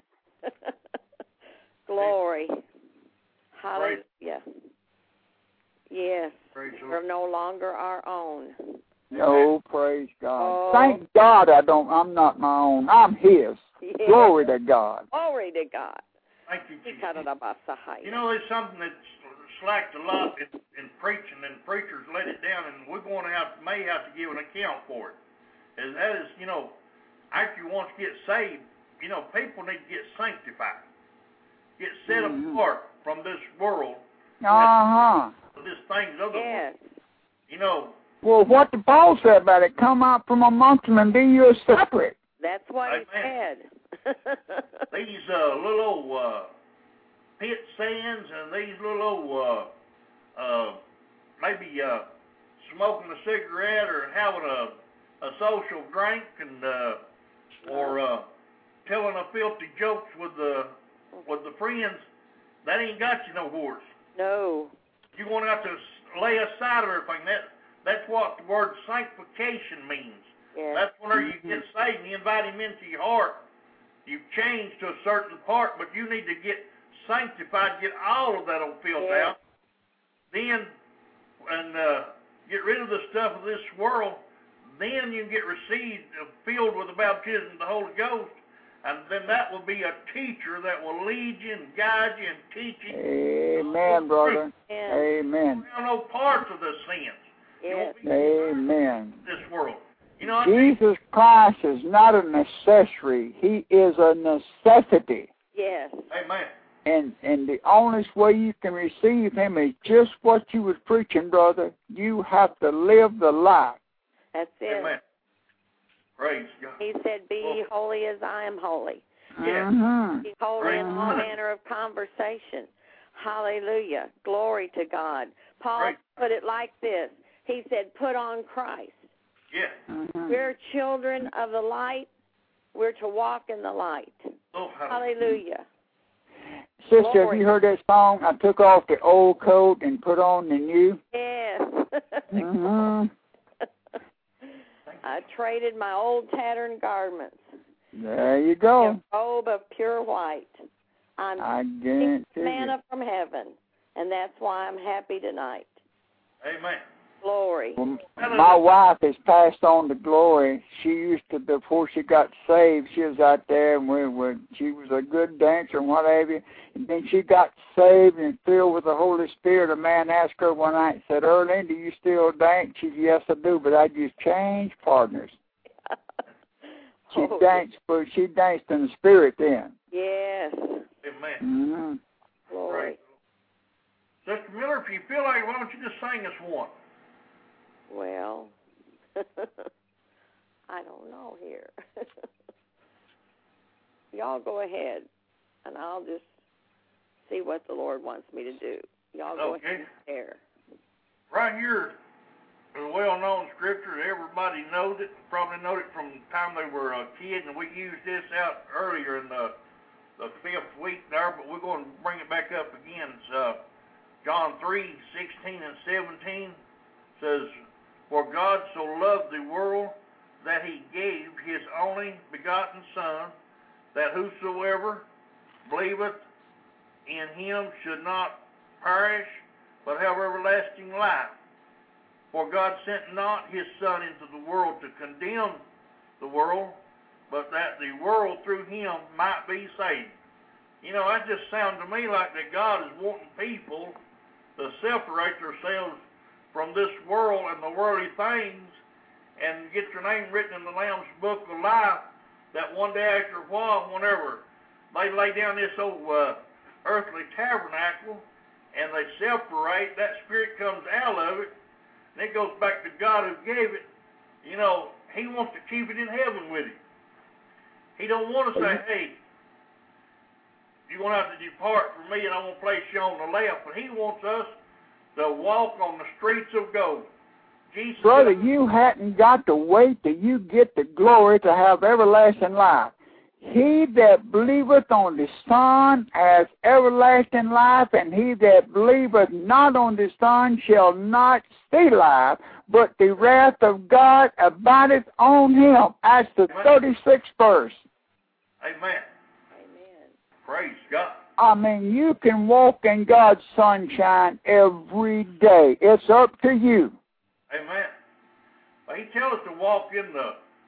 Speaker 1: Glory. Hallelujah. Yes.
Speaker 3: Praise the
Speaker 1: We're
Speaker 3: Lord.
Speaker 1: no longer our own.
Speaker 4: No, praise God.
Speaker 1: Oh,
Speaker 4: Thank God I'm not my own. I'm His.
Speaker 1: Yes.
Speaker 4: Glory to God.
Speaker 1: Glory to God.
Speaker 3: Thank you, Jesus.
Speaker 1: You
Speaker 3: You know, there's something that's slacked a lot in preaching, and preachers let it down, and we're going to may have to give an account for it. And that is, you know, after you want to get saved, you know, people need to get sanctified, get set apart from this world. This thing's other world. You know.
Speaker 4: Well, what the Paul said about it, come out from amongst them and be you separate.
Speaker 1: That's what he said.
Speaker 3: These little old pit sands and these little old maybe smoking a cigarette or having a social drink and or telling a filthy jokes with the friends, that ain't got you nowhere.
Speaker 1: No.
Speaker 3: You're going to have to lay aside everything. That's what the word sanctification means.
Speaker 1: Yes.
Speaker 3: That's whenever you get saved and you invite Him into your heart. You've changed to a certain part, but you need to get sanctified, get all of that old filth out. Then, and get rid of the stuff of this world. Then you get filled with the baptism of the Holy Ghost. And then that will be a teacher that will lead you and guide you and teach you.
Speaker 4: Amen, brother. Amen.
Speaker 3: You don't know parts of the sins.
Speaker 1: Yes.
Speaker 4: Amen.
Speaker 3: This world. You know,
Speaker 4: Jesus Christ is not a necessary. He is a necessity.
Speaker 1: Yes.
Speaker 3: Amen.
Speaker 4: And the only way you can receive Him is just what you was preaching, brother. You have to live the life.
Speaker 1: That's it.
Speaker 3: Amen. Praise God.
Speaker 1: He said, be ye holy as I am holy.
Speaker 3: Yes.
Speaker 1: Be holy in all manner of conversation. Hallelujah. Glory to God. Paul put it like this. He said, put on Christ.
Speaker 3: Yeah.
Speaker 1: We're children of the light. We're to walk in the light.
Speaker 3: Oh,
Speaker 1: hallelujah.
Speaker 4: Sister, have you heard that song? I took off the old coat and put on the new.
Speaker 1: Yes. I traded my old tattered garments.
Speaker 4: There you go.
Speaker 1: A robe of pure white. I'm manna from heaven, and that's why I'm happy tonight.
Speaker 3: Amen.
Speaker 1: Glory.
Speaker 4: Well, my wife has passed on to glory. She used to, before she got saved, she was out there, and she was a good dancer and what have you. And then she got saved and filled with the Holy Spirit. A man asked her one night, said, Earlene, do you still dance? She said, yes, I do, but I just changed partners. She danced in the Spirit then.
Speaker 1: Yes.
Speaker 3: Amen.
Speaker 1: Glory.
Speaker 3: Sister Miller, if you feel like it, why don't you just sing us one?
Speaker 1: Well, I don't know here. Y'all go ahead, and I'll just see what the Lord wants me to do. Y'all go ahead and share.
Speaker 3: Right here is a well-known scripture. Everybody knows it. Probably know it from the time they were a kid, and we used this out earlier in the 5th week there, but we're going to bring it back up again. It's John 3:16 and 17 says, for God so loved the world that He gave His only begotten Son, that whosoever believeth in Him should not perish, but have everlasting life. For God sent not His Son into the world to condemn the world, but that the world through Him might be saved. You know, that just sounds to me like that God is wanting people to separate themselves from this world and the worldly things and get your name written in the Lamb's Book of Life, that one day after a while, whenever they lay down this old earthly tabernacle and they separate, that spirit comes out of it, and it goes back to God who gave it. You know, He wants to keep it in heaven with Him. He don't want to say, hey, you're going to have to depart from me and I'm going to place you on the left. But He wants us to walk on the streets of gold. Jesus,
Speaker 4: brother, you hadn't got to wait till you get the glory to have everlasting life. He that believeth on the Son has everlasting life, and he that believeth not on the Son shall not see life, but the wrath of God abideth on him. That's the 36th verse.
Speaker 3: Amen. Praise God.
Speaker 4: I mean, you can walk in God's sunshine every day. It's up to you.
Speaker 3: Amen. Well, He tells us to walk in the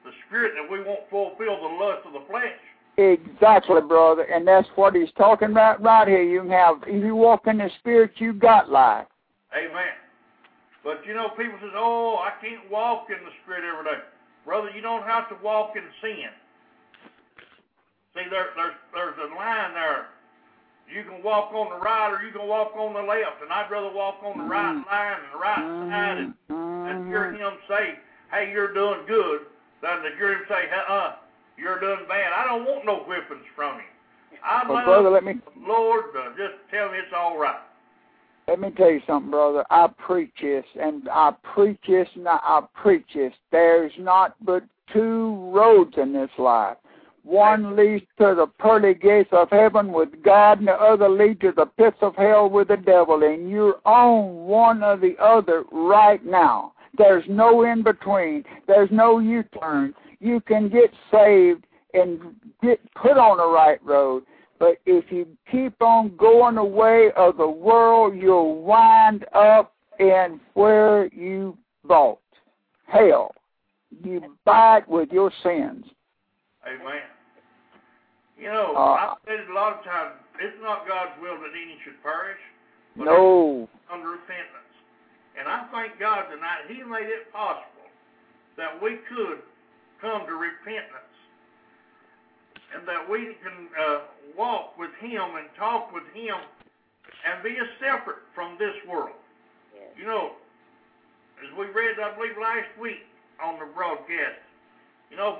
Speaker 3: the Spirit that we won't fulfill the lust of the flesh.
Speaker 4: Exactly, brother, and that's what he's talking about right here. You can have, if you walk in the Spirit, you got life.
Speaker 3: Amen. But you know, people says, "Oh, I can't walk in the Spirit every day." Brother, you don't have to walk in sin. See, there's a line there. You can walk on the right or you can walk on the left, and I'd rather walk on the right line and the right side and hear him say, "Hey, you're doing good," than to hear him say, "You're doing bad." I don't want no whippings from him. I love the Lord to just tell me it's all right.
Speaker 4: Let me tell you something, brother. I preach this, and I preach this, and I preach this. There's not but two roads in this life. One leads to the pearly gates of heaven with God, and the other leads to the pits of hell with the devil. And you're on one or the other right now. There's no in between. There's no U-turn. You can get saved and get put on the right road. But if you keep on going the way of the world, you'll wind up in where you bought. Hell. You buy it with your sins.
Speaker 3: Amen. You know, I've said it a lot of times, it's not God's will that any should perish, but under repentance. And I thank God tonight, He made it possible that we could come to repentance and that we can walk with Him and talk with Him and be separate from this world.
Speaker 1: Yes.
Speaker 3: You know, as we read, I believe, last week on the broadcast, you know,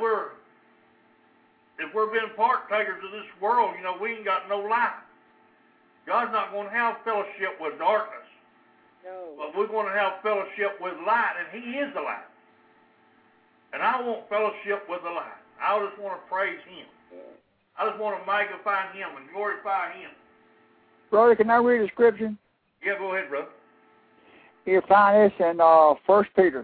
Speaker 3: if we're being partakers of this world, you know, we ain't got no light. God's not going to have fellowship with darkness.
Speaker 1: No.
Speaker 3: But we're going to have fellowship with light, and He is the light. And I want fellowship with the light. I just want to praise Him.
Speaker 1: Yes.
Speaker 3: I just want to magnify Him and glorify Him.
Speaker 4: Brother, can I read a scripture?
Speaker 3: Yeah, go ahead, brother.
Speaker 4: You find this in 1 Peter.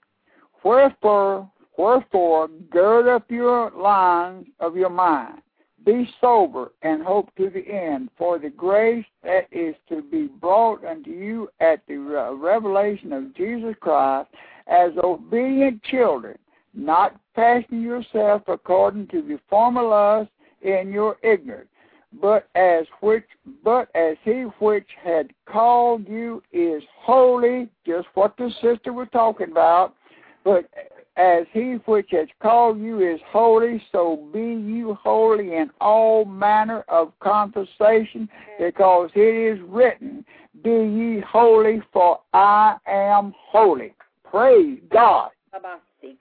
Speaker 4: Wherefore, gird up your loins of your mind. Be sober and hope to the end for the grace that is to be brought unto you at the revelation of Jesus Christ as obedient children, not fashioning yourself according to the former lust in your ignorance, but as He which had called you is holy, just what the sister was talking about, but as He which has called you is holy, so be you holy in all manner of conversation, because it is written, Be ye holy, for I am holy. Praise God.
Speaker 3: Amen.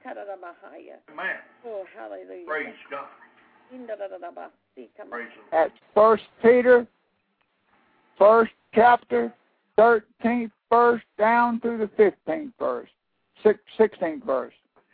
Speaker 1: Oh, hallelujah.
Speaker 3: Praise God. Praise Him.
Speaker 4: That's 1 Peter, 1st chapter, 13th verse, down through the 15th verse, 16th verse.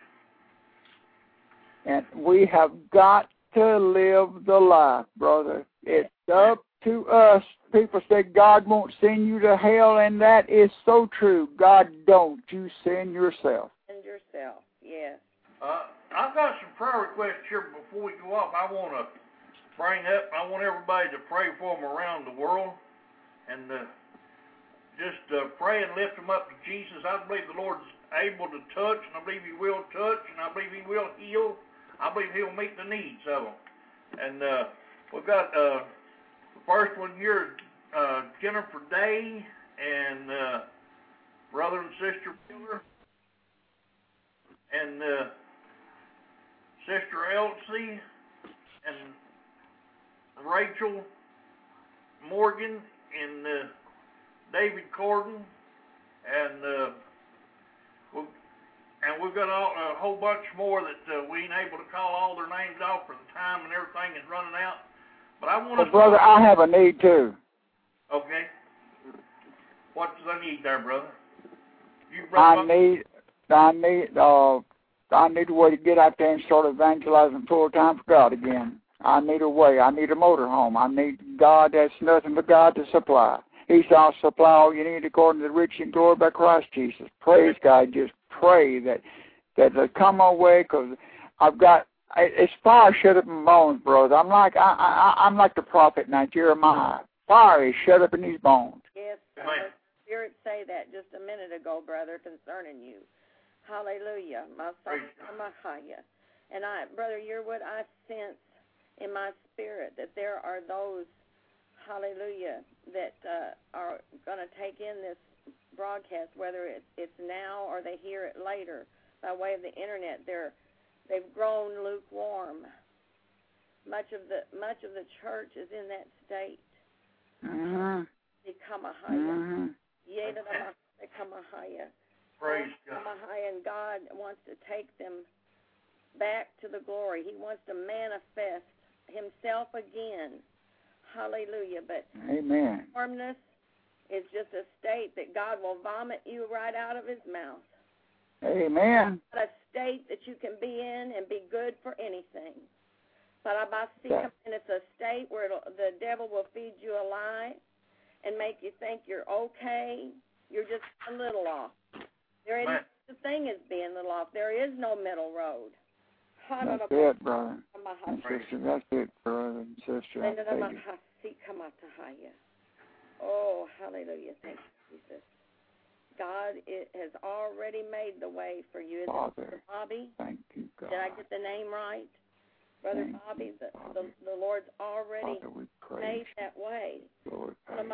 Speaker 4: And we have got to live the life, brother. It's up to us. People say God won't send you to hell, and that is so true. God don't. You send yourself.
Speaker 1: Send yourself, yes.
Speaker 3: I've got some prayer requests here before we go off. I want to bring up, I want everybody to pray for them around the world and just pray and lift them up to Jesus. I believe the Lord's able to touch, and I believe He will touch, and I believe He will heal. I believe He'll meet the needs of them. And we've got the first one here, Jennifer Day and brother and sister Miller and Sister Elsie and Rachel Morgan and David Corden and we've got a whole bunch more that we ain't able to call all their names off for the time and everything is running out. But I want to...
Speaker 4: Well, brother, I have a need too.
Speaker 3: Okay. What does I need there, brother?
Speaker 4: I need a way to get out there and start evangelizing full time for God again. I need a way. I need a motorhome. I need God. That's nothing but God to supply. He shall supply all you need according to the riches and glory by Christ Jesus. Praise God. Just pray that it'll come our way, because I've got, it's fire shut up in my bones, brother. I'm like the prophet now, Jeremiah. Fire is shut up in these bones.
Speaker 1: Yes, Spirit say that just a minute ago, brother, concerning you. Hallelujah. And Brother Yearwood, I sense in my spirit that there are those, hallelujah, that are going to take in this broadcast, whether it's now or they hear it later by way of the internet. They've grown lukewarm. Much of the church is in that state.
Speaker 3: Praise God.
Speaker 1: And God wants to take them back to the glory. He wants to manifest himself again. Hallelujah. But
Speaker 4: amen.
Speaker 1: lukewarmness is just a state that God will vomit you right out of his mouth.
Speaker 4: Amen.
Speaker 1: It's not a state that you can be in and be good for anything. But and it's a state where the devil will feed you a lie and make you think you're okay. You're just a little off. There isn't such a thing as being a little off. There is no middle road.
Speaker 4: That's it, brother and sister. That's it, brother and sister.
Speaker 1: Oh, hallelujah. Thank you, Jesus. God has already made the way for you. Is
Speaker 4: Father,
Speaker 1: it Bobby?
Speaker 4: Thank you, God.
Speaker 1: Did I get the name right? Brother Bobby, the Lord's already made that way.
Speaker 4: Lord,
Speaker 1: And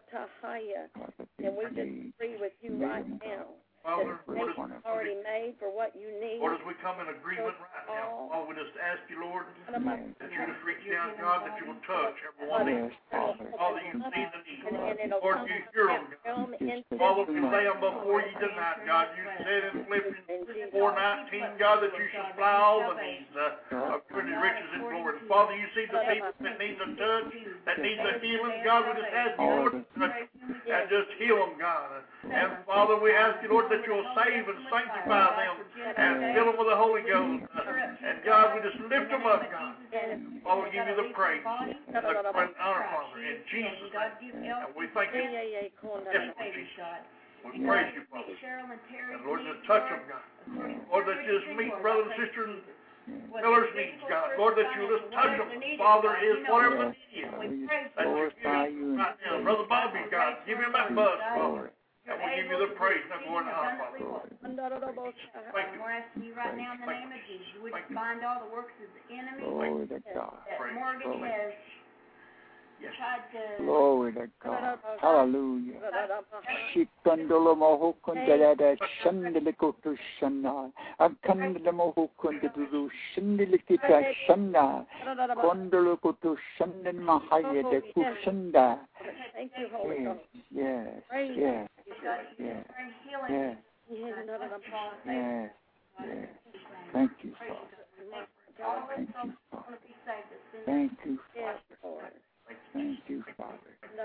Speaker 1: we just agree with you right now.
Speaker 3: Father,
Speaker 1: it's already made for what you need.
Speaker 3: Lord, as we come in agreement right now, Father, we just ask you, Lord, that you just reach down, God, that you will touch everyone. Father, you see the need. Lord, you hear them, God. Father, we lay them before you tonight, God. You said in Philippians 4:19, God, that you shall supply all the needs of your riches and glory. Father, you see the people that need a touch, that need a healing, God. We just ask you, Lord, to touch and just heal them, God. And Father, we ask you, Lord, that you'll save and sanctify them and fill them with the Holy Ghost. And God, we just lift them up, God. Father, we give you the praise and the honor, Father, in Jesus' name. And we thank you. Yes, Lord Jesus. We praise you, Father. And Lord, just touch them, God. Lord, that you just meet brother and sister and Miller's needs, God. Lord, that you just touch them. Father, is whatever the need is. That you give you right now. Brother Bobby, God, give him that buzz, Father. And we give you the praise and glory and honor, Father. Thank you.
Speaker 5: We're asking you right now in the name of Jesus, you would bind all the works of the enemy.
Speaker 4: Glory to God.
Speaker 5: That Morgan has tried to...
Speaker 4: Glory to God. Hallelujah. Shikandolo mohukundada shandilikutu shana. Akandala mohukundu shandilikita shana. Kondolukutu shandin mahaya de kushanda.
Speaker 1: Thank you, Holy Ghost.
Speaker 4: Yes. Thank you, Father. Thank you, Father. Thank you, Father.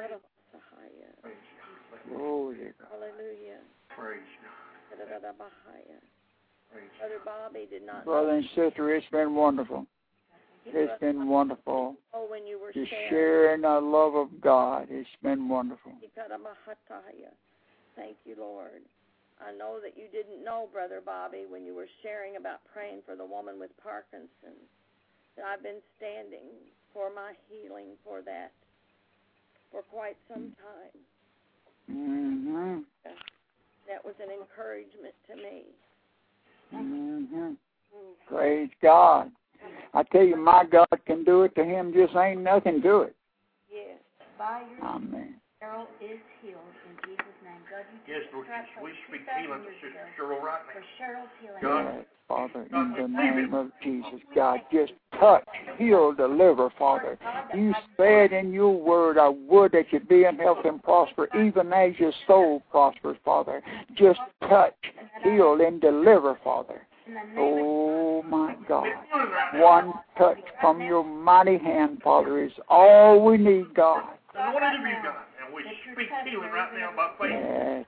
Speaker 4: Glory to God.
Speaker 1: Hallelujah.
Speaker 3: Praise God.
Speaker 1: Brother Bobby did not.
Speaker 4: Brother and sister, it's been wonderful. It's been wonderful.
Speaker 1: When you were
Speaker 4: Just sharing the love of God. It's been wonderful.
Speaker 1: Thank you, Lord. I know that you didn't know, Brother Bobby, when you were sharing about praying for the woman with Parkinson's, that I've been standing for my healing for that for quite some time.
Speaker 4: Mm-hmm.
Speaker 1: That was an encouragement to me.
Speaker 4: Mm-hmm. Praise God. I tell you, my God can do it. To him just ain't nothing to it.
Speaker 1: Yes.
Speaker 5: By your
Speaker 4: Amen.
Speaker 5: Cheryl is healed in Jesus' name. God, you
Speaker 3: Yes, Lord Jesus, we speak healing to Sister Cheryl right now.
Speaker 5: for Cheryl's healing.
Speaker 3: God,
Speaker 4: Father, in the name of Jesus, God, just touch, heal, deliver, Father. You said in your word, I would that you be in health and prosper, even as your soul prospers, Father. Just touch, heal, and deliver, Father. Oh, my God. One touch from your mighty hand, Father, is all we need, God.
Speaker 3: Anointed of you, God, and we speak healing right now by faith.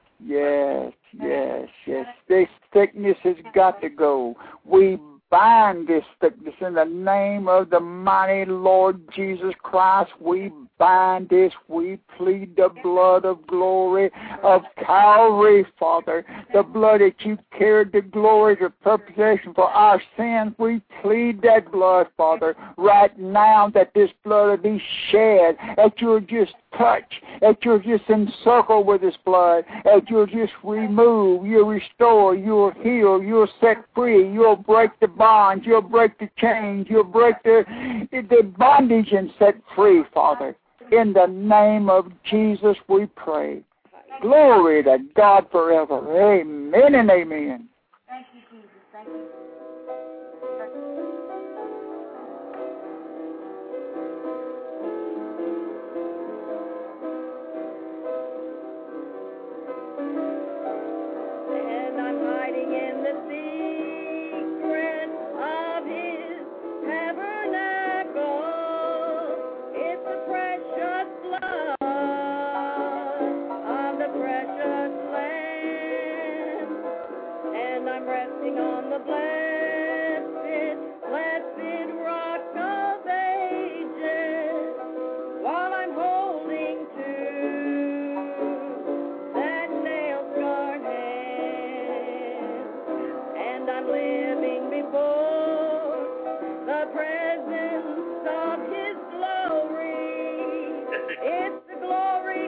Speaker 4: Yes. This sickness has got to go. We bind this sickness in the name of the mighty Lord Jesus Christ. We bind this. We plead the blood of glory of Calvary, Father. The blood that you carried the glory to propitiation for our sins. We plead that blood, Father, right now, that this blood will be shed, that you'll just touch, that you'll just encircle with His blood, that you'll just remove, you'll restore, you'll heal, you'll set free, you'll break the bonds, you'll break the chains, you'll break the bondage and set free, Father. In the name of Jesus we pray. Glory to God forever. Amen and amen.
Speaker 5: Thank you, Jesus. Thank you.
Speaker 1: And I'm hiding in the secret of His tabernacle. It's the precious blood of the precious Lamb. And I'm resting on the blessed, blessed rock of ages, while I'm holding to that nail-scarred hand. And I'm living before the presence of His glory. It's the glory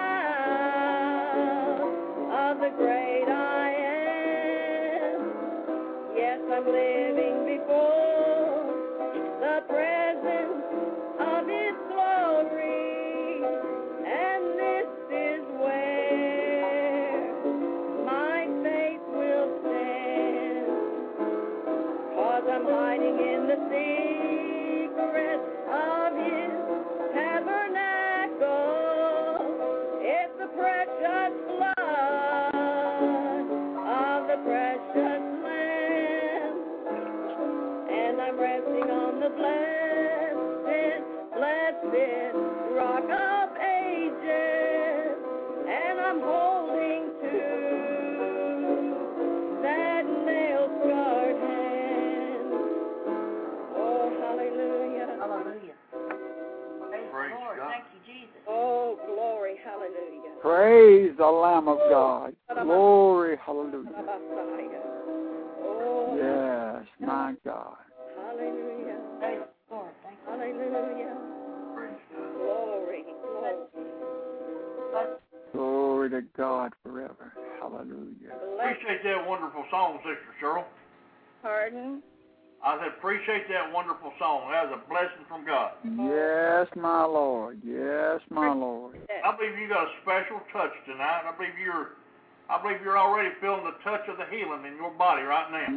Speaker 1: cloud of the great I am. Yes, I'm living before the presence of His glory, and this is where my faith will stand. 'Cause I'm hiding in the secret of His tabernacle. It's the precious blood of the precious Lamb. And I'm resting on the blessed, blessed rock of ages. And I'm holding to that nail-scarred hand. Oh, hallelujah.
Speaker 5: Hallelujah. Praise
Speaker 3: Praise
Speaker 5: the Lord.
Speaker 3: God.
Speaker 5: Thank you, Jesus.
Speaker 1: Oh, glory, hallelujah.
Speaker 4: Praise the Lamb of God. Glory, hallelujah.
Speaker 1: Oh,
Speaker 4: Yes, my God.
Speaker 1: hallelujah.
Speaker 5: Praise the Lord. Thank you.
Speaker 1: Hallelujah.
Speaker 3: Praise God.
Speaker 1: Glory, glory.
Speaker 4: Glory to God forever. Hallelujah.
Speaker 1: Bless.
Speaker 3: Appreciate that wonderful song, Sister Cheryl.
Speaker 1: Pardon?
Speaker 3: I said, appreciate that wonderful song. That was a blessing from God.
Speaker 4: Yes, my Lord. Yes, my Lord.
Speaker 3: I believe you got a special touch tonight. I believe you're already feeling the touch of the healing in your body right now.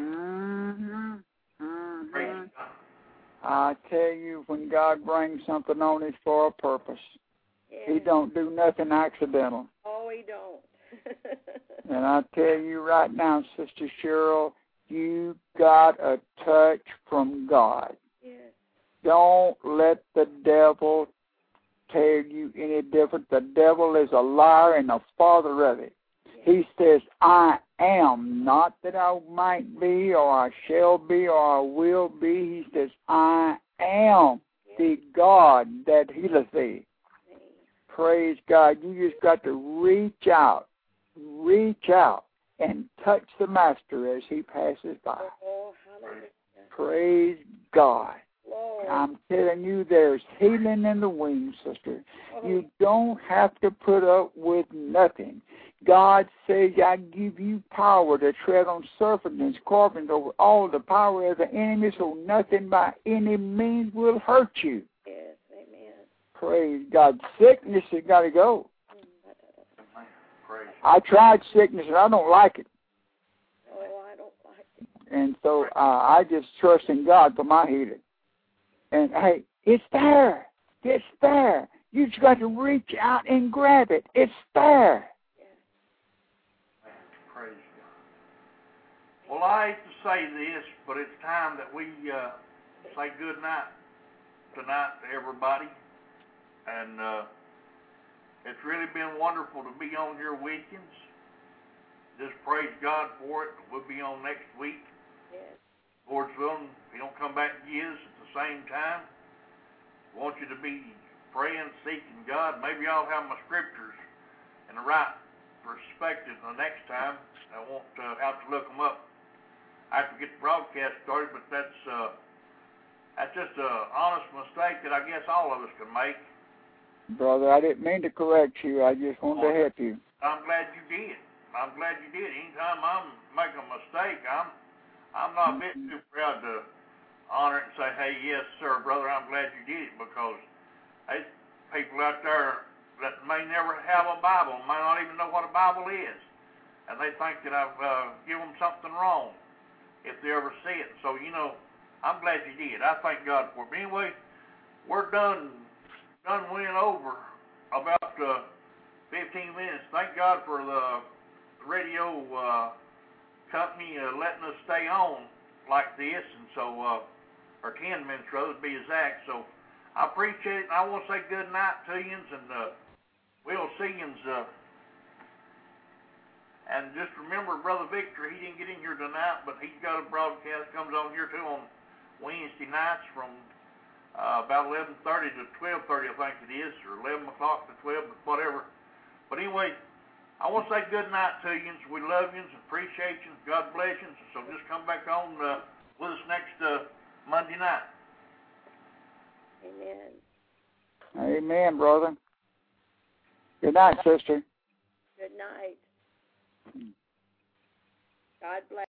Speaker 3: Praise God.
Speaker 4: I tell you, when God brings something on, it's for a purpose. He
Speaker 1: Yes.
Speaker 4: don't do nothing accidental.
Speaker 1: Oh, we don't.
Speaker 4: And I tell you right now, Sister Cheryl, you got a touch from God.
Speaker 1: Yes.
Speaker 4: Don't let the devil tell you any different. The devil is a liar and the father of it. He says, I am, not that I might be or I shall be or I will be. He says, I am the God that healeth thee. Praise God. You just got to reach out and touch the Master as He passes by.
Speaker 1: Oh, hallelujah.
Speaker 4: Praise God.
Speaker 1: Lord.
Speaker 4: I'm telling you, there's healing in the wings, sister.
Speaker 1: Oh,
Speaker 4: You don't have to put up with nothing. God says, I give you power to tread on serpents and scorpions over all the power of the enemy, so nothing by any means will hurt you.
Speaker 1: yes, amen.
Speaker 4: Praise God. Sickness has got to go.
Speaker 3: Praise.
Speaker 4: I tried sickness, and I don't like it.
Speaker 1: Oh, I don't like it.
Speaker 4: And so I just trust in God for my healing. And, hey, it's there. It's there. You just got to reach out and grab it. It's there.
Speaker 3: Praise God. Well, I hate to say this, but it's time that we say good night tonight to everybody. And it's really been wonderful to be on here with you. Just praise God for it. We'll be on next week.
Speaker 1: Yes.
Speaker 3: Lord's willing, if you don't come back and get us at the same time, I want you to be praying, seeking God. Maybe I'll have my scriptures in the right perspective the next time. I won't have to look them up after we get the broadcast started, but that's just an honest mistake that I guess all of us can make.
Speaker 4: Brother, I didn't mean to correct you. I just wanted to help you.
Speaker 3: I'm glad you did. I'm glad you did. Anytime I'm making a mistake, I'm not a bit too proud to honor it and say, hey, yes, sir, brother, I'm glad you did it, because there's people out there that may never have a Bible, may not even know what a Bible is, and they think that I've given them something wrong if they ever see it. So, you know, I'm glad you did. I thank God for it. But anyway, we're done went over about 15 minutes. Thank God for the radio company letting us stay on like this, and so, or 10 minutes rather, to be exact. So I appreciate it, and I want to say good night to you, and we'll see you. And just remember, Brother Victor, he didn't get in here tonight, but he's got a broadcast, comes on here too on Wednesday nights from about 11:30 to 12:30, I think it is, or 11 o'clock to 12, whatever. But anyway, I want to say good night to you. We love you and appreciate you. God bless you. So just come back on with us next Monday night.
Speaker 1: Amen.
Speaker 4: Amen, brother. Good night, sister.
Speaker 1: Good night. God bless.